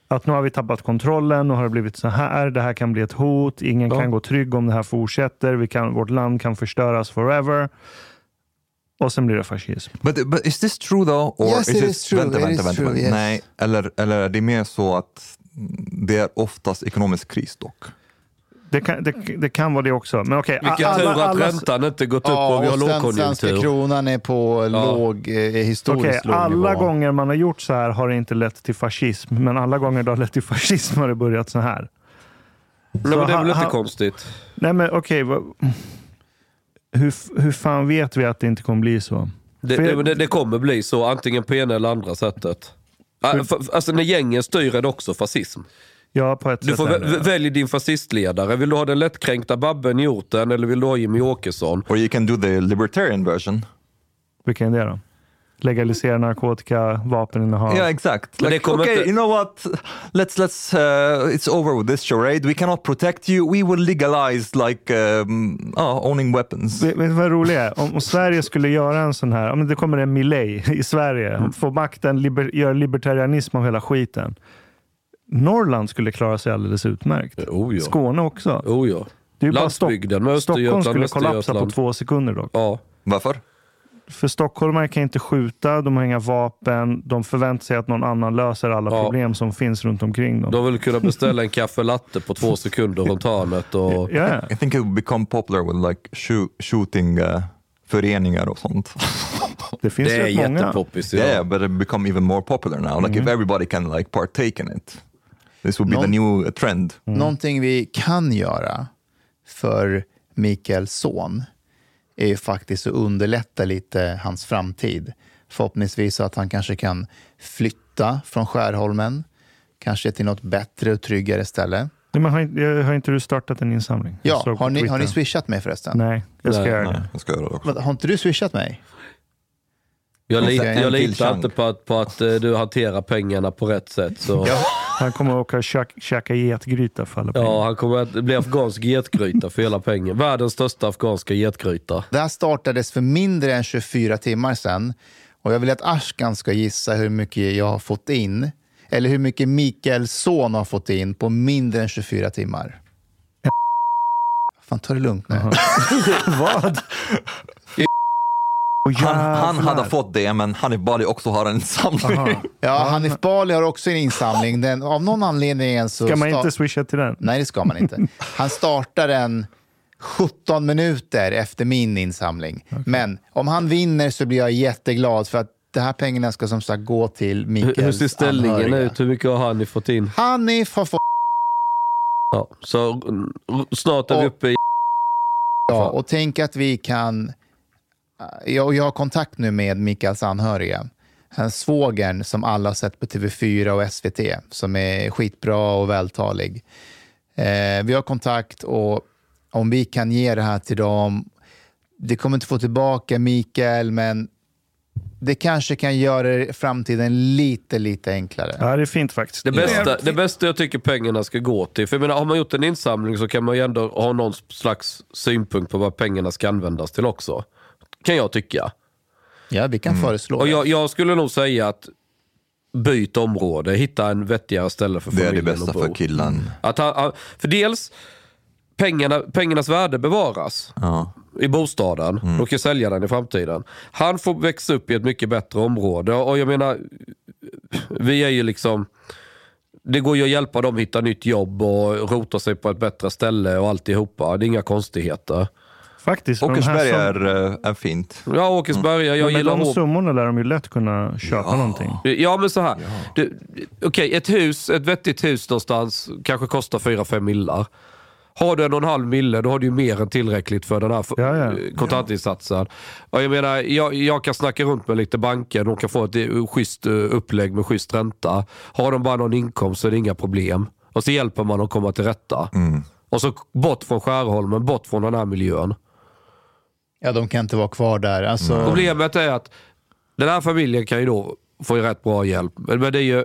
Att nu har vi tappat kontrollen och har det blivit så här. Det här kan bli ett hot. Ingen kan gå trygg om det här fortsätter. Vårt land kan förstöras forever. Och sen blir det fascism. But is this true though? Or yes, it is true. Vänta. Yes. Nej, eller är det mer så att det är oftast ekonomisk kris dock? Det kan vara det också. Men okej, vilken tur att räntan inte gått upp och vi har lågkonjunktur. Svenska kronan är på historiskt låg alla nivå. gånger man har gjort så här har det inte lett till fascism. Men alla gånger det har lett till fascism har det börjat så här. Nej, men det är väl inte konstigt. Nej, men okej. Hur fan vet vi att det inte kommer bli så? Det kommer bli så, antingen på ena eller andra sättet. Alltså när gängen styr är det också fascism. Ja, på ett du får välja din fascistledare. Vill du ha den lättkränkta Babben i orten eller vill du ha Jimmy Åkesson? Or you can do the libertarian version. Vilken är det då? Legalisera narkotika, vapeninnehav. Yeah, exact. Like, okay, you know what? Let's it's over with this charade. We cannot protect you. We will legalize like owning weapons. Vet du vad roligt är? Om Sverige skulle göra en sån här, det kommer en Milei i Sverige, få makten, göra libertarianism av hela skiten. Norrland skulle klara sig alldeles utmärkt. Ja. Skåne också. Ja. Det är landsbygden bara Stockholm skulle kollapsa på 2 sekunder dock. Ja. Varför? För stockholmare kan inte skjuta, de har inga vapen, de förväntar sig att någon annan löser alla problem som finns runt omkring dem. De vill kunna beställa en kaffelatte på 2 sekunder runt hörnet. Och... Yeah. I think it will become popular with like shooting föreningar och sånt. Det är jättepoppis. Yeah, but it become even more popular now. Like if everybody can like partake in it. This will be the new trend. Någonting vi kan göra för Mikaels son är ju faktiskt att underlätta lite hans framtid. Förhoppningsvis så att han kanske kan flytta från Skärholmen. Kanske till något bättre och tryggare ställe. Men har inte du startat en insamling? Ja, har ni swishat mig förresten? Nej, jag ska göra det. Jag ska göra det också. Har inte du swishat mig? Jag litar inte på att du hanterar pengarna på rätt sätt. Så. Ja. Han kommer att åka käka getgryta för alla pengar. Ja, han kommer att bli afghansk getgryta för hela pengar. Världens största afghanska getgryta. Det här startades för mindre än 24 timmar sedan. Och jag vill att Ashkan ska gissa hur mycket jag har fått in. Eller hur mycket Mikaels son har fått in på mindre än 24 timmar. Fan, ta det lugnt nu. Vad? Han hade fått det, men Hanif Bali också har en insamling. Ja, Hanif Bali har också en insamling. Av någon anledning så... Ska man inte swisha till den? Nej, det ska man inte. Han startar den 17 minuter efter min insamling. Okay. Men om han vinner så blir jag jätteglad för att de här pengarna ska som sagt gå till Mikaels Hur ser ställningen anhöriga. ut? Hur mycket har Hanif fått in? Hanif har fått... Ja, så snart är vi uppe i... Ja, och tänk att vi kan... Jag har kontakt nu med Mikaels anhöriga. Hans svågern som alla har sett på TV4 och SVT. Som är skitbra och vältalig. Vi har kontakt och om vi kan ge det här till dem. Det kommer inte få tillbaka Mikael, men det kanske kan göra framtiden lite enklare. Ja, det är fint faktiskt. Det bästa jag tycker pengarna ska gå till. För jag menar, har man gjort en insamling så kan man ju ändå ha någon slags synpunkt på vad pengarna ska användas till också. Kan jag tycka. Ja, vi kan föreslå. Och jag skulle nog säga att byta område, hitta en vettigare ställe för familjen. Det är det bästa för killen. För dels pengarnas värde bevaras i bostaden. De kan sälja den i framtiden. Han får växa upp i ett mycket bättre område. Och jag menar, vi är ju liksom... Det går ju att hjälpa dem att hitta nytt jobb och rota sig på ett bättre ställe och alltihopa. Det är inga konstigheter. Faktiskt. Åkersberg är fint. Ja, Åkersberg. Jag gillar de summorna där de ju lätt kunna köpa någonting. Ja, men så här. Ja. Okej, ett vettigt hus någonstans kanske kostar 4-5 millar. Har du 1,5 mille, då har du ju mer än tillräckligt för den här kontantinsatsen. Och jag menar, jag kan snacka runt med lite banker. De kan få ett schysst upplägg med schysst ränta. Har de bara någon inkomst så är det inga problem. Och så hjälper man att komma till rätta. Och så bort från Skärholmen, bort från den här miljön. Ja, de kan inte vara kvar där. Alltså... Problemet är att den här familjen kan ju då få rätt bra hjälp. Men det är ju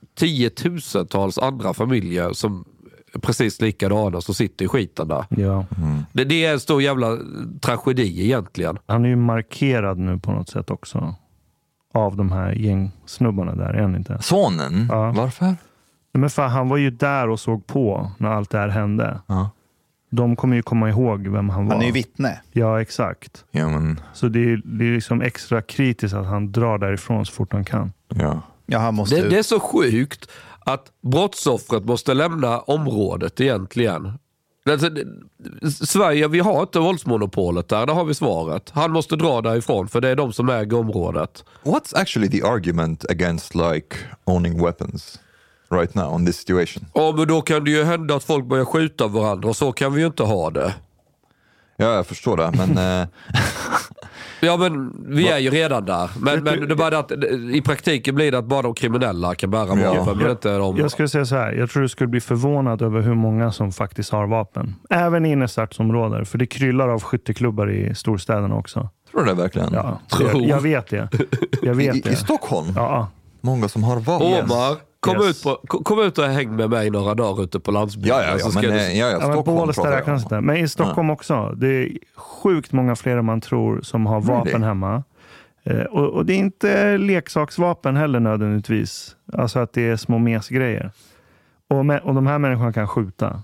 10,000-tals andra familjer som är precis likadana som sitter i skiten där. Ja. Det är en stor jävla tragedi egentligen. Han är ju markerad nu på något sätt också. Av de här gängsnubbarna där, är han inte? Sonen? Ja. Varför? Men för han var ju där och såg på när allt det här hände. De kommer ju komma ihåg vem han var. Han är ju vittne. Ja, exakt. Ja, men... Så det är liksom extra kritiskt att han drar därifrån så fort han kan. Ja, han måste det är så sjukt att brottsoffret måste lämna området egentligen. Sverige, vi har inte våldsmonopolet där har vi svaret. Han måste dra därifrån för det är de som äger området. What's actually the argument against like owning weapons right now in this situation? Ja, men då kan det ju hända att folk börjar skjuta varandra och så kan vi ju inte ha det. Ja, jag förstår det, men... Ja, men vi är ju redan där. Men det är bara att i praktiken blir det att bara de kriminella kan bära vapen. Men inte de... Jag skulle säga så här, jag tror du skulle bli förvånad över hur många som faktiskt har vapen. Även i innerstadsområden, för det kryllar av skytteklubbar i storstäderna också. Tror du det verkligen? Ja, jag vet det. I Stockholm? Ja. Många som har vapen. Omar, kom ut och häng med mig några dagar ute på landsbygden. Men Bålsta räknas inte. Men i Stockholm också. Det är sjukt många fler än man tror som har vapen hemma. Och det är inte leksaksvapen heller nödvändigtvis. Alltså att det är små mesgrejer. Och de här människorna kan skjuta.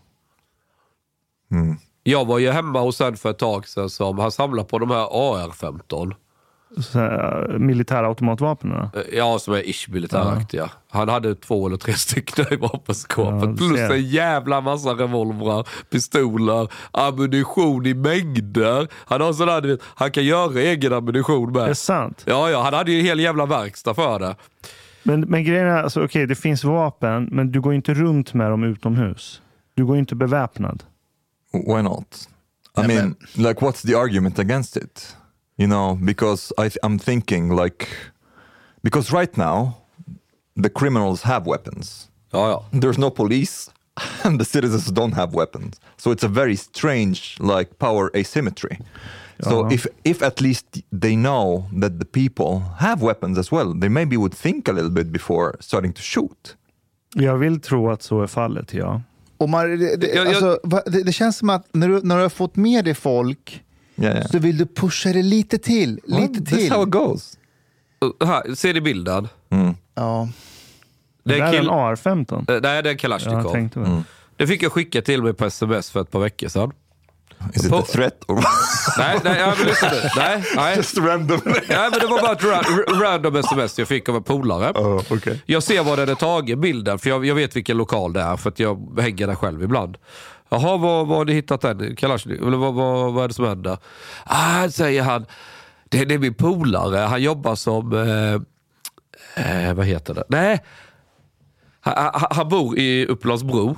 Jag var ju hemma hos en för ett tag sedan som han samlar på de här AR-15. Militära automatvapen? Ja, som är ish-militäraktiga. Han hade 2 eller 3 stycken i vapenskåpet. Plus en jävla massa revolvrar, pistoler, ammunition i mängder. Han har sådär, du vet, han kan göra egen ammunition med. Det är sant. Ja, han hade ju en hel jävla verkstad för det. Men grejen är, alltså, okej, det finns vapen, men du går inte runt med dem utomhus. Du går inte beväpnad. Why not? I mean, like, what's the argument against it? You know, because I'm thinking like, because right now the criminals have weapons. There's no police and the citizens don't have weapons. So it's a very strange like power asymmetry. So if at least they know that the people have weapons as well, they maybe would think a little bit before starting to shoot. Jag vill tro att så är fallet, ja. Omar, det känns som att när du har fått med dig folk så vill du pusha det lite till. That's how it goes. Här, ser du bilden? Ja. Det är en AR-15. Nej, det är en Kalashnikov. Det fick jag skicka till mig på sms för ett par veckor sedan. Is it a threat? Or... nej, men lyssna nu. Nej. Just random. Nej, men det var bara ett random sms jag fick av en polare. Okay. Jag ser vad den är tagen, bilden, för jag vet vilken lokal det är, för att jag hänger där själv ibland. Jaha, vad har ni hittat den? Kalashnikov? Eller vad är det som händer? Säger han. Det är min polare. Han jobbar som... vad heter det? Nej. Han bor i Upplandsbro.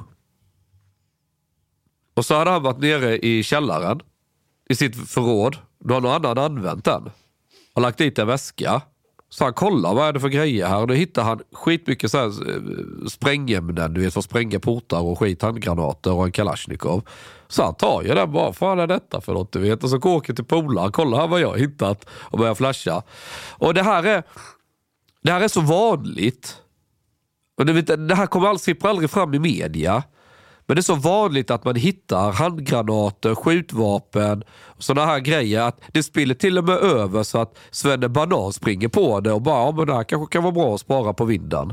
Och så hade han varit nere i källaren i sitt förråd. Då har någon annan använt den. Och lagt dit en väska. Så han kollar, vad är det för grejer här? Och då hittar han skitmycket så här sprängämnen, du vet, för att spränga portar och skit, handgranater och en Kalashnikov. Så han tar ju den bara, vad är detta för något, du vet? Och så åker till polaren, kollar här vad jag har hittat och börjar flasha. Och det här är så vanligt. Och det här kommer sipprar aldrig fram i media. Men det är så vanligt att man hittar handgranater, skjutvapen och sådana här grejer att det spiller till och med över så att Svenne Banan springer på det och bara, men det här kanske kan vara bra att spara på vinden.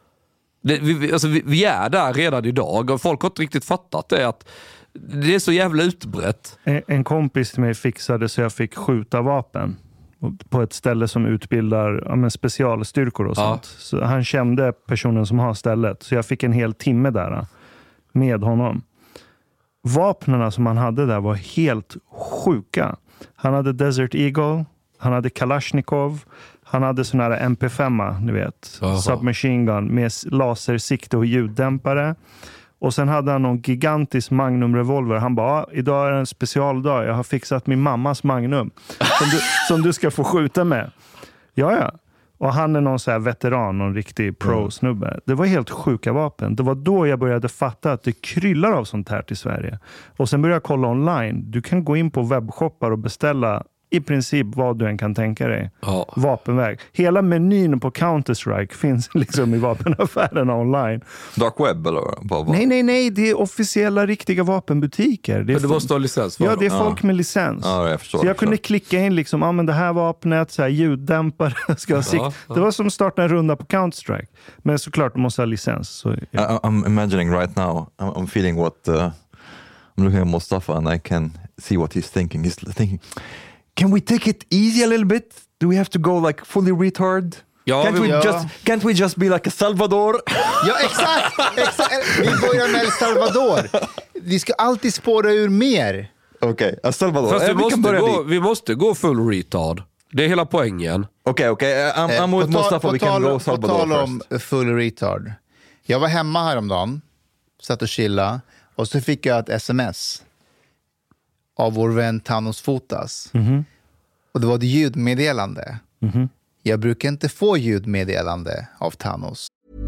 Vi är där redan idag och folk har inte riktigt fattat det, att det är så jävla utbrett. En kompis till mig fixade så jag fick skjuta vapen på ett ställe som utbildar specialstyrkor och sånt. Så han kände personen som har stället, så jag fick en hel timme där med honom. Vapnena som han hade där var helt sjuka. Han hade Desert Eagle, han hade Kalashnikov, han hade sån här MP5, ni vet, submachine gun med lasersikte och ljuddämpare. Och sen hade han någon gigantisk Magnum-revolver. Han bara, idag är det en specialdag, jag har fixat min mammas Magnum som du ska få skjuta med. Ja. Och han är någon så här veteran, någon riktig pro-snubbe. Det var helt sjuka vapen. Det var då jag började fatta att det kryllar av sånt här till Sverige. Och sen började jag kolla online. Du kan gå in på webbshoppar och beställa i princip vad du än kan tänka dig. Vapenväg. Hela menyn på Counter-Strike finns liksom i vapenaffärerna online. Dark web eller? Nej. Det är officiella riktiga vapenbutiker. Men du måste ha licens för det är folk med licens. Jag förstår, så jag kunde klicka in liksom, men det här vapnet, så här, ljuddämpare ska ha sikt. Det var som att starta en runda på Counter-Strike. Men såklart du måste ha licens. Så, I'm imagining right now, I'm feeling what I'm looking at Mustafa and I can see what he's thinking. He's thinking, can we take it easy a little bit? Do we have to go like fully retard? Can't we just be like a Salvador? Ja, exakt. Vi börjar med El Salvador. Vi ska alltid spåra ur mer. Okej, El Salvador. Fast vi måste gå full retard. Det är hela poängen. Okej. I'm with Mustafa. We can go Salvador first. På tal om full retard. Jag var hemma häromdagen. Satt och chilla. Och så fick jag ett sms av vår vän Thanos Fotas. Och det var ett ljudmeddelande. Jag brukar inte få ljudmeddelande av Thanos.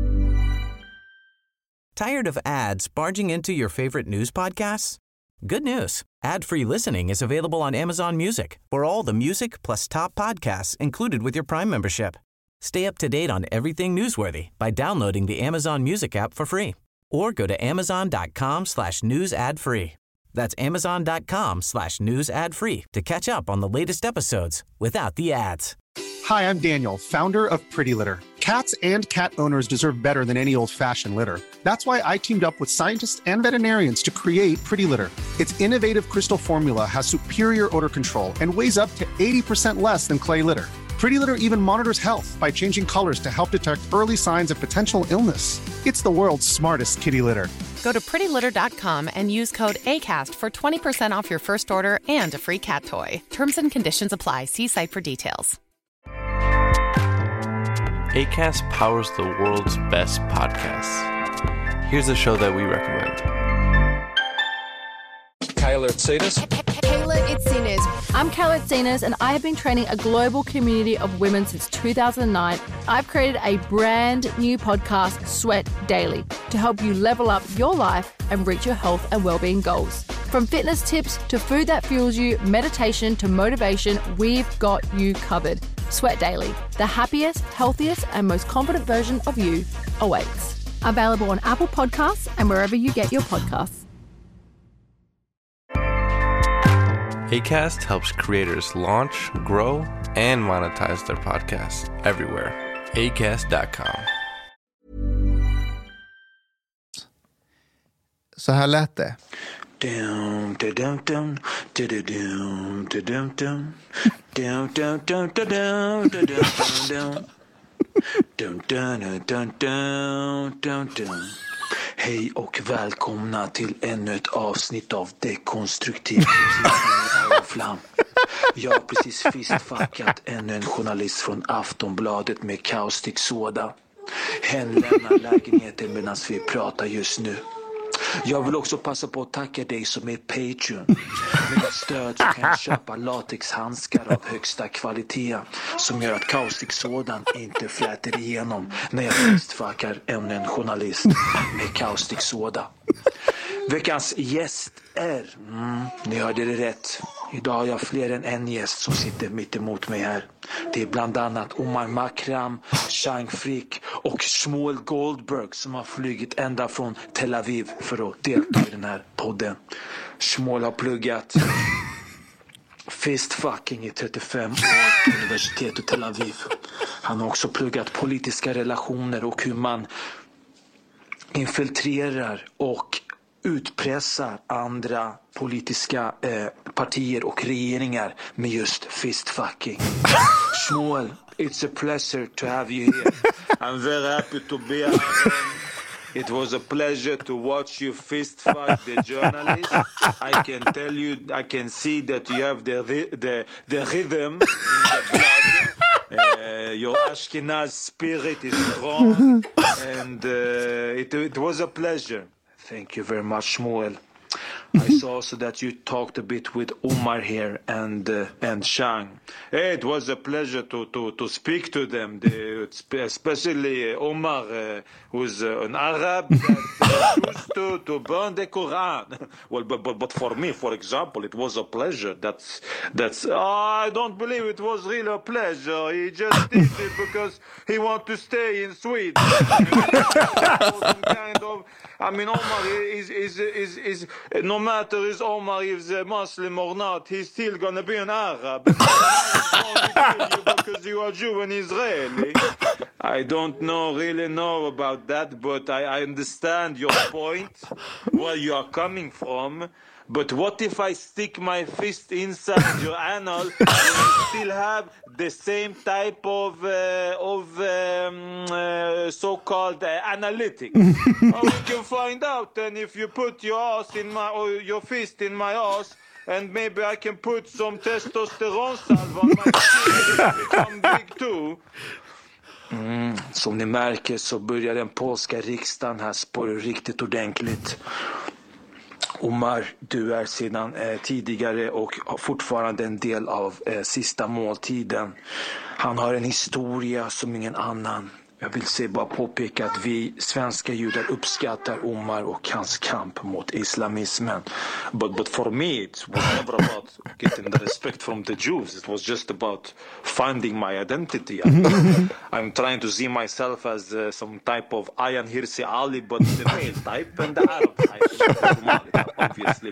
Tired of ads barging into your favorite news podcasts? Good news. Ad-free listening is available on Amazon Music for all the music plus top podcasts included with your Prime membership. Stay up to date on everything newsworthy by downloading the Amazon Music app for free or go to amazon.com/news ad free. That's amazon.com/news ad free to catch up on the latest episodes without the ads. Hi, I'm Daniel, founder of Pretty Litter. Cats and cat owners deserve better than any old-fashioned litter. That's why I teamed up with scientists and veterinarians to create Pretty Litter. Its innovative crystal formula has superior odor control and weighs up to 80% less than clay litter. Pretty Litter even monitors health by changing colors to help detect early signs of potential illness. It's the world's smartest kitty litter. Go to prettylitter.com and use code ACAST for 20% off your first order and a free cat toy. Terms and conditions apply. See site for details. Acast powers the world's best podcasts. Here's a show that we recommend. Kayla Itsinas. Kayla Itsinas. I'm Kayla Itsinas, and I have been training a global community of women since 2009. I've created a brand new podcast, Sweat Daily, to help you level up your life and reach your health and well-being goals. From fitness tips to food that fuels you, meditation to motivation, we've got you covered. Sweat Daily, the happiest, healthiest, and most confident version of you awaits. Available on Apple Podcasts and wherever you get your podcasts. Acast helps creators launch, grow, and monetize their podcasts everywhere. Acast.com. Så här lät det. Down, down, down, down, down, down, down, down, down, down, down, down, down, down, down. Hej och välkomna till ännu ett avsnitt av Dekonstruktiv kritik. Jag har precis fistfuckat ännu en journalist från Aftonbladet med kaustik soda. Hen lämnar lägenheten medan vi pratar just nu. Jag vill också passa på att tacka dig som är Patreon. Med ett stöd så kan jag köpa latexhandskar av högsta kvalitet som gör att kaustiksodan inte fläter igenom när jag fistfuckar ännu en journalist med kaustiksoda. Veckans gäst är, ni hörde det rätt. Idag har jag fler än en gäst som sitter mitt emot mig här. Det är bland annat Omar Makram, Chang Frick och Shmuel Goldberg som har flygit ända från Tel Aviv för att delta i den här podden. Shmuel har pluggat fistfucking i 35 år på universitetet Tel Aviv. Han har också pluggat politiska relationer och hur man infiltrerar och utpressar andra politiska partier och regeringar med just fistfucking. Shmuel, it's a pleasure to have you here. I'm very happy to be here. It was a pleasure to watch you fistfuck the journalist. I can tell you, I can see that you have the rhythm in the blood. Your Ashkenaz spirit is strong, and it was a pleasure. Thank you very much, Shmuel. I saw also that you talked a bit with Omar here and Shang. It was a pleasure to speak to them, especially Omar, who's an Arab that used to burn the Quran. Well, but for me, for example, it was a pleasure. That's I don't believe it was really a pleasure. He just did it because he wanted to stay in Sweden. Omar is no matter is Omar is a Muslim or not, he's still gonna be an Arab. Because you are Jew and Israeli. I don't really know about that, but I understand your point, where you are coming from. But what if I stick my fist inside your anal and you still have the same type of so-called analytics? We can find out. And if you put your ass in my, or your fist in my ass, and maybe I can put some testosterone salve on my skin and become big too. Som ni märker så börjar den polska riksdagen här spåra riktigt ordentligt. Omar, du är sedan tidigare och fortfarande en del av sista måltiden. Han har en historia som ingen annan. Jag vill bara påpeka att vi svenska judar uppskattar Omar och hans kamp mot islamismen. But for me it was never about getting the respect from the Jews. It was just about finding my identity. I'm trying to see myself as some type of Ayaan Hirsi Ali, but the male type and the Arab type. Obviously.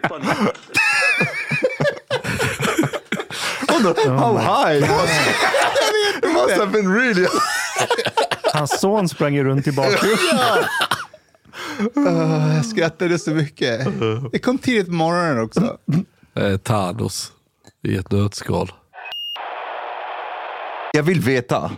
How high? It must have been really... Hans son sprang runt i bakgrunden. Jag skrattade så mycket. Det kom tidigt på morgonen också. Thanos i ett nötskal. Jag vill veta,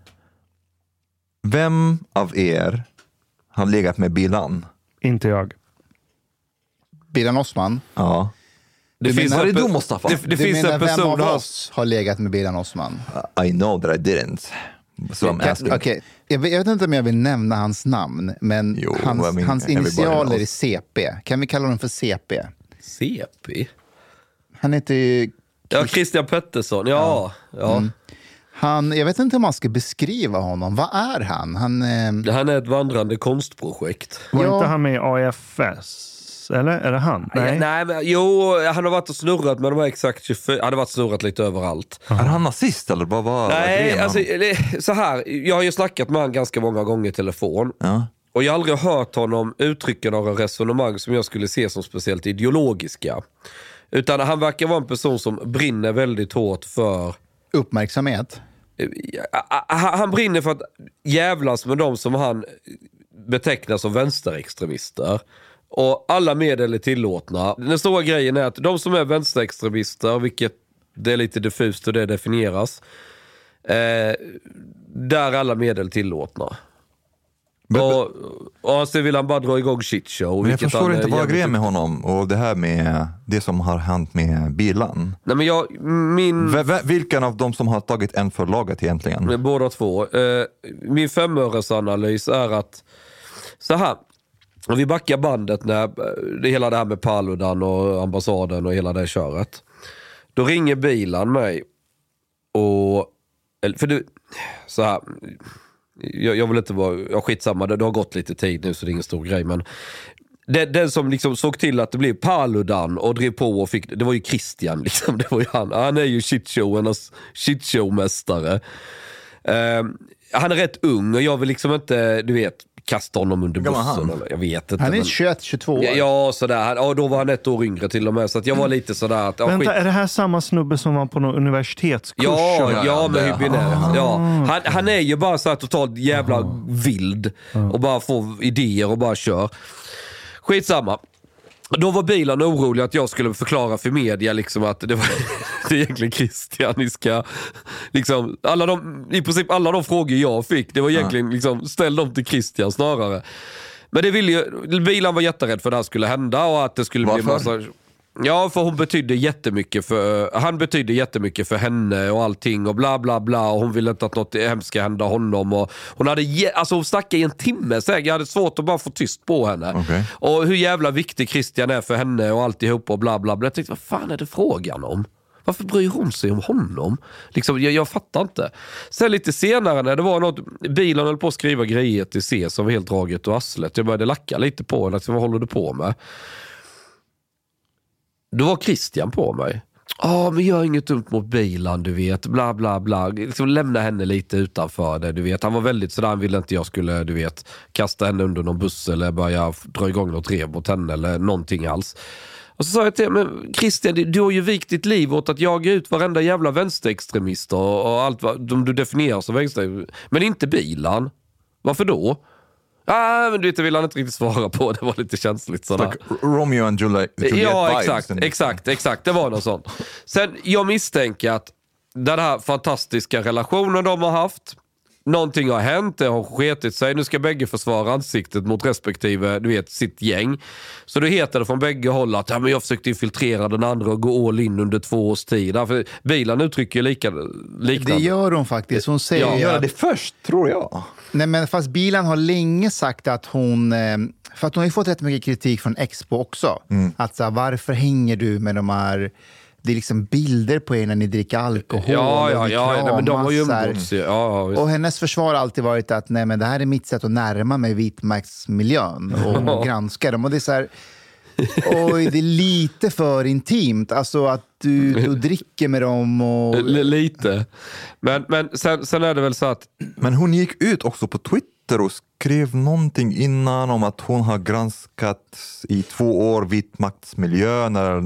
vem av er har legat med Bilan? Inte jag. Bilan Osman? Ja. Det finns en person vem av oss har legat med Bilan Osman? I know that I didn't. So I'm asking. Okay. Jag vet inte om jag vill nämna hans namn, men hans initialer är CP. Kan vi kalla honom för CP? CP? Han heter... Christian Pettersson, ja. Jag vet inte hur man ska beskriva honom. Vad är han? Han är ett vandrande konstprojekt. Var inte han med i AFS? Eller är det han? Nej, men han har varit och snurrat, men de var exakt 24. Han har varit snurrat lite överallt. Är han nazist eller vad? Nej, alltså så här. Jag har ju snackat med han ganska många gånger i telefon. Ja. Och jag har aldrig hört honom uttrycka några resonemang som jag skulle se som speciellt ideologiska. Utan han verkar vara en person som brinner väldigt hårt för uppmärksamhet. Han brinner för att jävlas med dem som han betecknar som vänsterextremister. Och alla medel är tillåtna. Den stora grejen är att de som är vänsterextremister, vilket det är lite diffust hur det definieras, där är alla medel tillåtna. Och så vill han bara dra igång shitshow. Men jag förstår inte vad grejen med honom och det här med det som har hänt med Bilan. Nej, men vilken av dem som har tagit en för laget egentligen? Båda två. Min 5-öresanalys är att så här. Och vi backar bandet när det hela det här med Paludan och ambassaden och hela det köret. Då ringer Bilan mig och för du så här, jag vill inte vara skitsamma, det har gått lite tid nu så det är ingen stor grej, men den som liksom såg till att det blev Paludan och drev på och fick, det var ju Christian liksom, det var ju han är ju shitshowmästare. Han är rätt ung och jag vill liksom inte, du vet, kasta honom under bussen. Eller, jag vet inte. Han är 21-22 år. Ja, sådär. Ja, då var han ett år yngre till och med. Så att jag var lite sådär att... Vänta, är det här samma snubbe som var på någon universitetskurs? Ja, med Hybinär. Ja. Han är ju bara så här totalt jävla vild. Och bara får idéer och bara kör. Skitsamma. Då var Bilan orolig att jag skulle förklara för media liksom att det var det egentligen kristianiska liksom i princip alla de frågor jag fick, det var egentligen liksom ställ dem till Christian snarare. Men det ville ju Bilan var jätterädd för att det här skulle hända och att det skulle bli massa Ja, för hon betydde jättemycket han betydde jättemycket för henne och allting och bla bla bla, och hon ville inte att något hemskt ska hända honom, och hon hade hon snackade i en timme så jag hade svårt att bara få tyst på henne. Okay. Och hur jävla viktig Christian är för henne och alltihop och bla bla bla. Jag tänkte, vad fan är det frågan om? Varför bryr hon sig om honom? Liksom, jag fattar inte. Sen lite senare när det var något, bilen höll på att skriva grejer till C som var helt draget och arslet. Jag började lacka lite på henne, vad håller du på med? Då var Christian på mig. Men gör inget dumt mot bilen, du vet. Bla bla bla. Liksom lämna henne lite utanför det, du vet. Han var väldigt sådär, han ville inte jag skulle, du vet, kasta henne under någon buss eller börja dra igång något rev mot henne eller någonting alls. Och så sa jag till honom, men Christian, du har ju vikt ditt liv åt att jaga ut varenda jävla vänsterextremister och allt vad du definierar som vänster. Men inte bilen. Varför då? Men du vet, det vill han inte riktigt svara på. Det var lite känsligt sådär. Like Romeo and Juliet exakt. Det var något sånt. Sen, jag misstänker att den här fantastiska relationen de har haft, någonting har hänt, det har sketit sig. Nu ska bägge försvara ansiktet mot respektive, du vet, sitt gäng. Så det heter det från bägge håll att men jag försökte infiltrera den andra och gå all in under 2 års tid. För bilen uttrycker liknande. Det gör hon faktiskt. Hon säger gör det först, tror jag. Nej, men fast bilen har länge sagt att hon... För att hon har ju fått rätt mycket kritik från Expo också. Att så här, varför hänger du med de här... Det är liksom bilder på er när ni dricker alkohol. Ja, men de har ju umgåtts. Och hennes försvar har alltid varit att nej, men det här är mitt sätt att närma mig vitmaktsmiljön och granska dem. Och det är så här... Och det är lite för intimt. Alltså att du dricker med dem och... Lite. Men sen är det väl så att... Men hon gick ut också på Twitter och skrev någonting innan om att hon har granskat i 2 år vitmaktsmiljön eller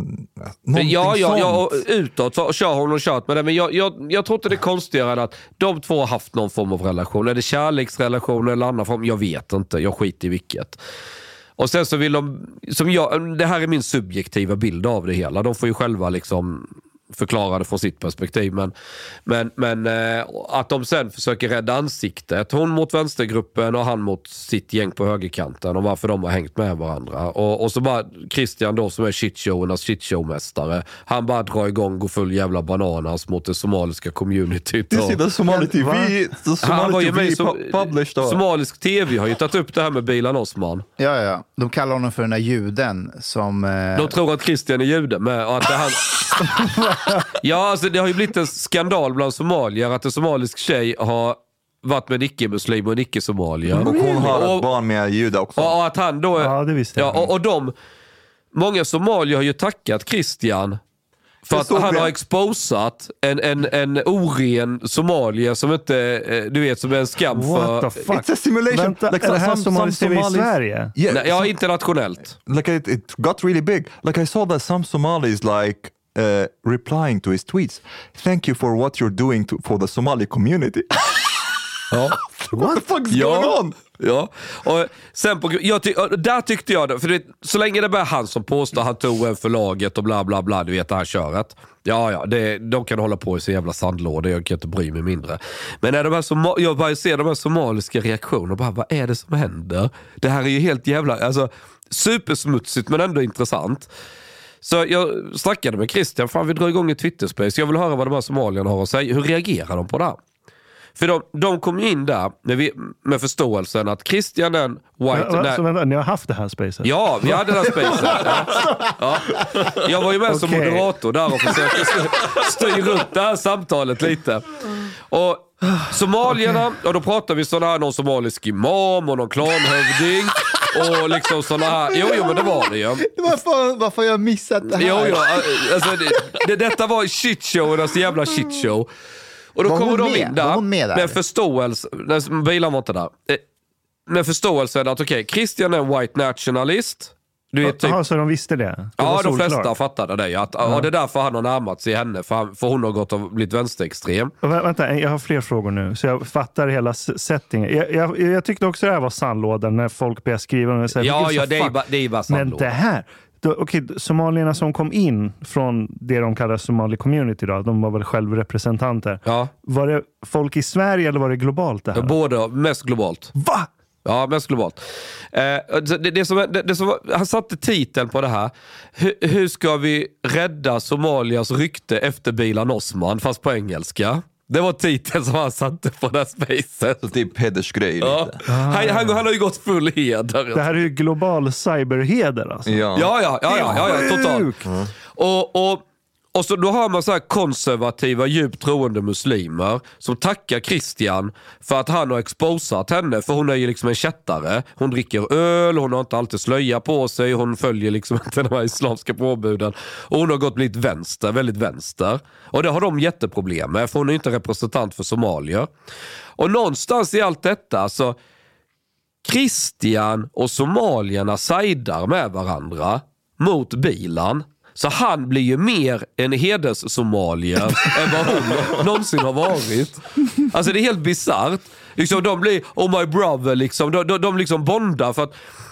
Ja, utåt kör hon och kört med det. Men jag tror inte det är konstigare än att de två har haft någon form av relation. Är det kärleksrelation eller annan form? Jag vet inte, jag skiter i vilket. Och sen så vill de, det här är min subjektiva bild av det hela. De får ju själva liksom förklara det från sitt perspektiv. Men att de sen försöker rädda ansiktet. Hon mot vänstergruppen och han mot sitt gäng på högerkanten. Och varför de har hängt med varandra. Och så bara Christian då som är shitshowmästare. Han bara drar igång, går full jävla bananas mot det somaliska communityt. Du ser det Somali TV. Han var ju med i somalisk TV har ju tagit upp det här med Bilan Osman. Ja. De kallar honom för den där juden som... De tror att Christian är jude med och att det han... Ja, alltså det har ju blivit en skandal bland somalier att en somalisk tjej har varit med en icke-muslim och en icke-somalier. Och hon har ett barn med juda också. Och att han då... Ja, det visste jag. Och många somalier har ju tackat Christian för att han har exposat en oren somalier som inte, du vet, som är en skam för... What the fuck? It's a simulation. Vänta, like är det här somalisk TV i Sverige? Yeah, ja, internationellt. Like it got really big. Like I saw that some Somalis like replying to his tweets. Thank you for what you're doing for the Somali community. What the fuck is going on? Ja, och sen där tyckte jag det, för det, så länge det bara han som påstår han tog en för laget och bla bla bla, du vet det här köret. De kan hålla på i sin jävla sandlåda, jag kan inte bry mig mindre. Men när jag bara ser de här somaliska reaktionerna, bara, vad är det som händer? Det här är ju helt jävla, alltså supersmutsigt men ändå intressant. Så jag snackade med Christian, fan vi drar igång ett Twitter-space. Jag vill höra vad de här somalierna har att säga. Hur reagerar de på det här? För de kom in där med förståelsen att Christian är en white... Så vänta, ni har haft det här spacet? Ja, vi hade det här spacet. Ja. Jag var ju med som moderator där och försökte styra upp det här samtalet lite. Och somalierna, och då pratar vi sådana här, någon somalisk imam och någon klanhövding och liksom sådana här, jo men det var det ju. Varför har jag missat det här? Jo, alltså detta var shitshow, jävla shitshow. Och då kommer de in där med förståelse, bilen var inte där, med förståelsen att okej, Christian är en white nationalist. Du vet, typ, så de visste det? Ja, de flesta fattade det. Att, ja, det är därför han har närmat sig henne. För hon har gått och blivit vänsterextrem. Vänta, jag har fler frågor nu. Så jag fattar hela settingen. Jag tyckte också det här var sandlådan när folk började skriva. Och säger, det är bara sandlådan. Men det här... Okej, somalierna som kom in från det de kallar Somali community då, de var väl självrepresentanter. Ja. Var det folk i Sverige eller var det globalt det här? Både, mest globalt. Va? Ja, mest globalt. Han satte titeln på det här. Hur ska vi rädda Somalias rykte efter Bilan Osman, fast på engelska? Det var titeln som han satte på det här spacet. Så typ hedersgrej lite. Han har ju gått full heder. Det här är ju global cyberheder alltså. Ja, totalt. Och så då har man så här konservativa, djupt troende muslimer som tackar Christian för att han har exposat henne. För hon är ju liksom en kättare. Hon dricker öl, hon har inte alltid slöja på sig. Hon följer liksom inte de här islamska påbuden. Och hon har gått lite vänster, väldigt vänster. Och det har de jätteproblem med, för hon är inte representant för somalier. Och någonstans i allt detta så Christian och somalierna sidar med varandra mot Bilan. Så han blir ju mer en hederssomalier än vad hon någonsin har varit. Alltså det är helt bizarrt. Liksom, de blir, oh my brother, liksom. De liksom bondar för att...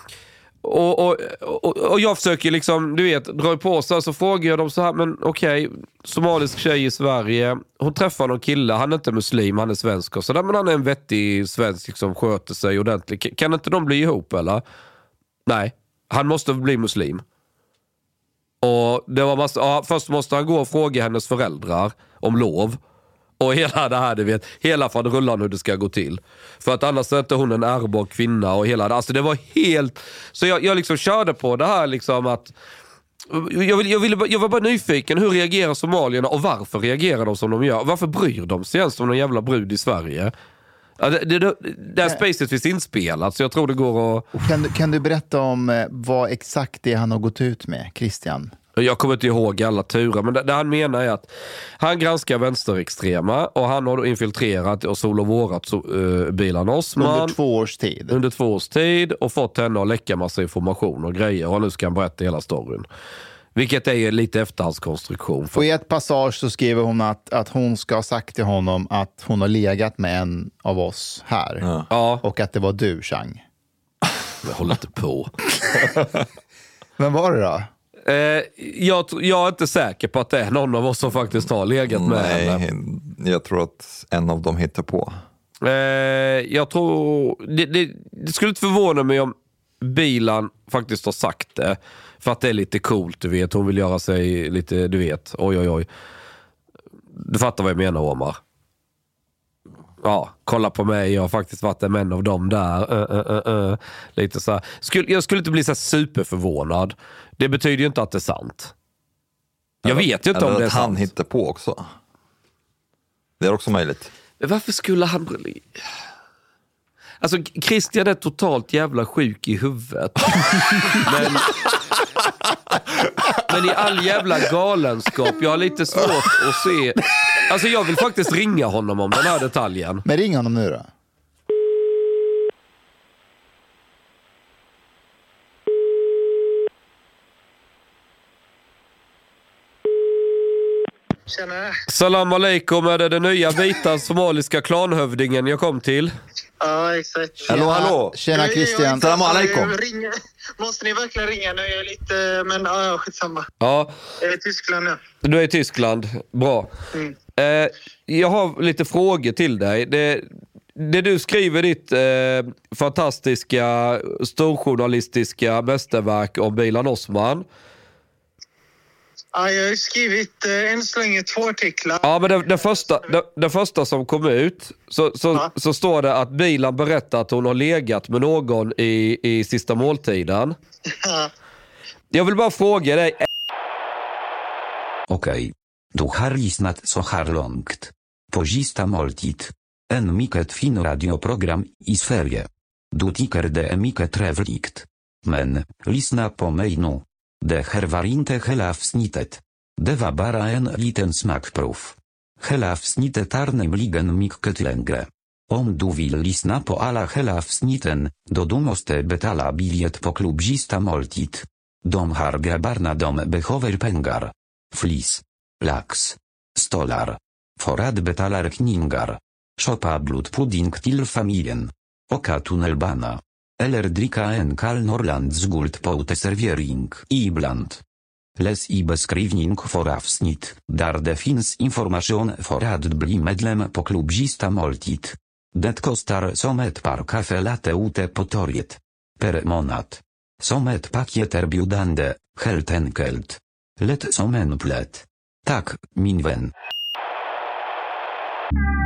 Och jag försöker liksom, du vet, dra på sig, så frågar jag dem så här, men okej, somalisk tjej i Sverige, hon träffar någon kille, han är inte muslim, han är svensk och sådär, men han är en vettig svensk, liksom, sköter sig ordentligt. Kan inte de bli ihop, eller? Nej, han måste bli muslim. Och det var först måste han gå och fråga hennes föräldrar om lov. Och hela det här, du vet, hela faderullan hur det ska gå till. För att annars är inte hon en ärbar kvinna och hela det. Alltså det var helt... Så jag liksom körde på det här liksom att... Jag var bara nyfiken, hur reagerar somalierna och varför reagerar de som de gör? Varför bryr de sig ens om någon jävla brud i Sverige? Det här spacet finns inspelat, så jag tror det går att... Kan du berätta om vad exakt det han har gått ut med, Christian? Jag kommer inte ihåg alla turer, men det han menar är att han granskar vänsterextrema och han har då infiltrerat och solovårat Bilan Osman under 2 års tid. Under 2 års tid och fått henne att läcka massa information och grejer, och nu ska han berätta hela storyn. Vilket är lite efterhandskonstruktion. Och i ett passage så skriver hon att hon ska ha sagt till honom att hon har legat med en av oss här. Ja. Och att det var du, Chang. Jag håller inte på. Vem var det då? Jag är inte säker på att det är någon av oss som faktiskt har legat med henne. Nej, jag tror att en av dem hittar på. Jag tror... Det skulle inte förvåna mig om Bilan faktiskt har sagt det. För att det är lite coolt, du vet. Hon vill göra sig lite, du vet. Oj. Du fattar vad jag menar, Omar. Ja, kolla på mig. Jag har faktiskt varit en av dem där. Lite så här. Jag skulle inte bli så superförvånad. Det betyder ju inte att det är sant. Jag vet ju inte om det är sant. Han hittar på också. Det är också möjligt. Varför skulle han... Alltså, Christian är totalt jävla sjuk i huvudet. Men i all jävla galenskap, jag har lite svårt att se. Alltså, jag vill faktiskt ringa honom om den här detaljen. Men ring honom nu då. Tjena. Salam alaikum, är det den nya vita somaliska klanhövdingen jag kom till? Ja, exakt. Hallå. Tjena Christian. Salam alaikum. Måste ni verkligen ringa nu? Jag är lite, men ja, skitsamma. Ja. Jag är i Tyskland nu. Du är i Tyskland, bra. Jag har lite frågor till dig. Det du skriver ditt fantastiska storjournalistiska mästerverk om Bilan Osman. Ja, jag har skrivit än så länge 2 artiklar. Ja, men den första som kom ut så står det att Bilan berättar att hon har legat med någon i sista måltiden. Ja. Jag vill bara fråga dig. Okej. Du har lyssnat så här långt på Sista måltid. En mycket fin radioprogram i Sverige. Du tycker det är mycket trevligt. Men, lyssna på mig nu. Det här var inte hela avsnittet. Det var bara en liten smakprov. Hela avsnittet är nämligen mycket längre. Om du vill lyssna på alla hela avsnitten, då du måste betala biljett på klubb Sista måltid. De här grabbarna de behöver pengar. Flis. Lax. Stolar. För att betala räkningar. Shoppa blodpudding till familjen. Åka tunnelbana. Eller dricka en kall Norrlands Guld på uteservering ibland. Läs i beskrivning för avsnitt, där det finns information för att bli medlem på klubb Sista måltid. Det kostar som ett par kaffe latte ute på torget. Per månad. Som ett paketerbjudande, helt enkelt. Lätt som en plätt. Tack, min vän.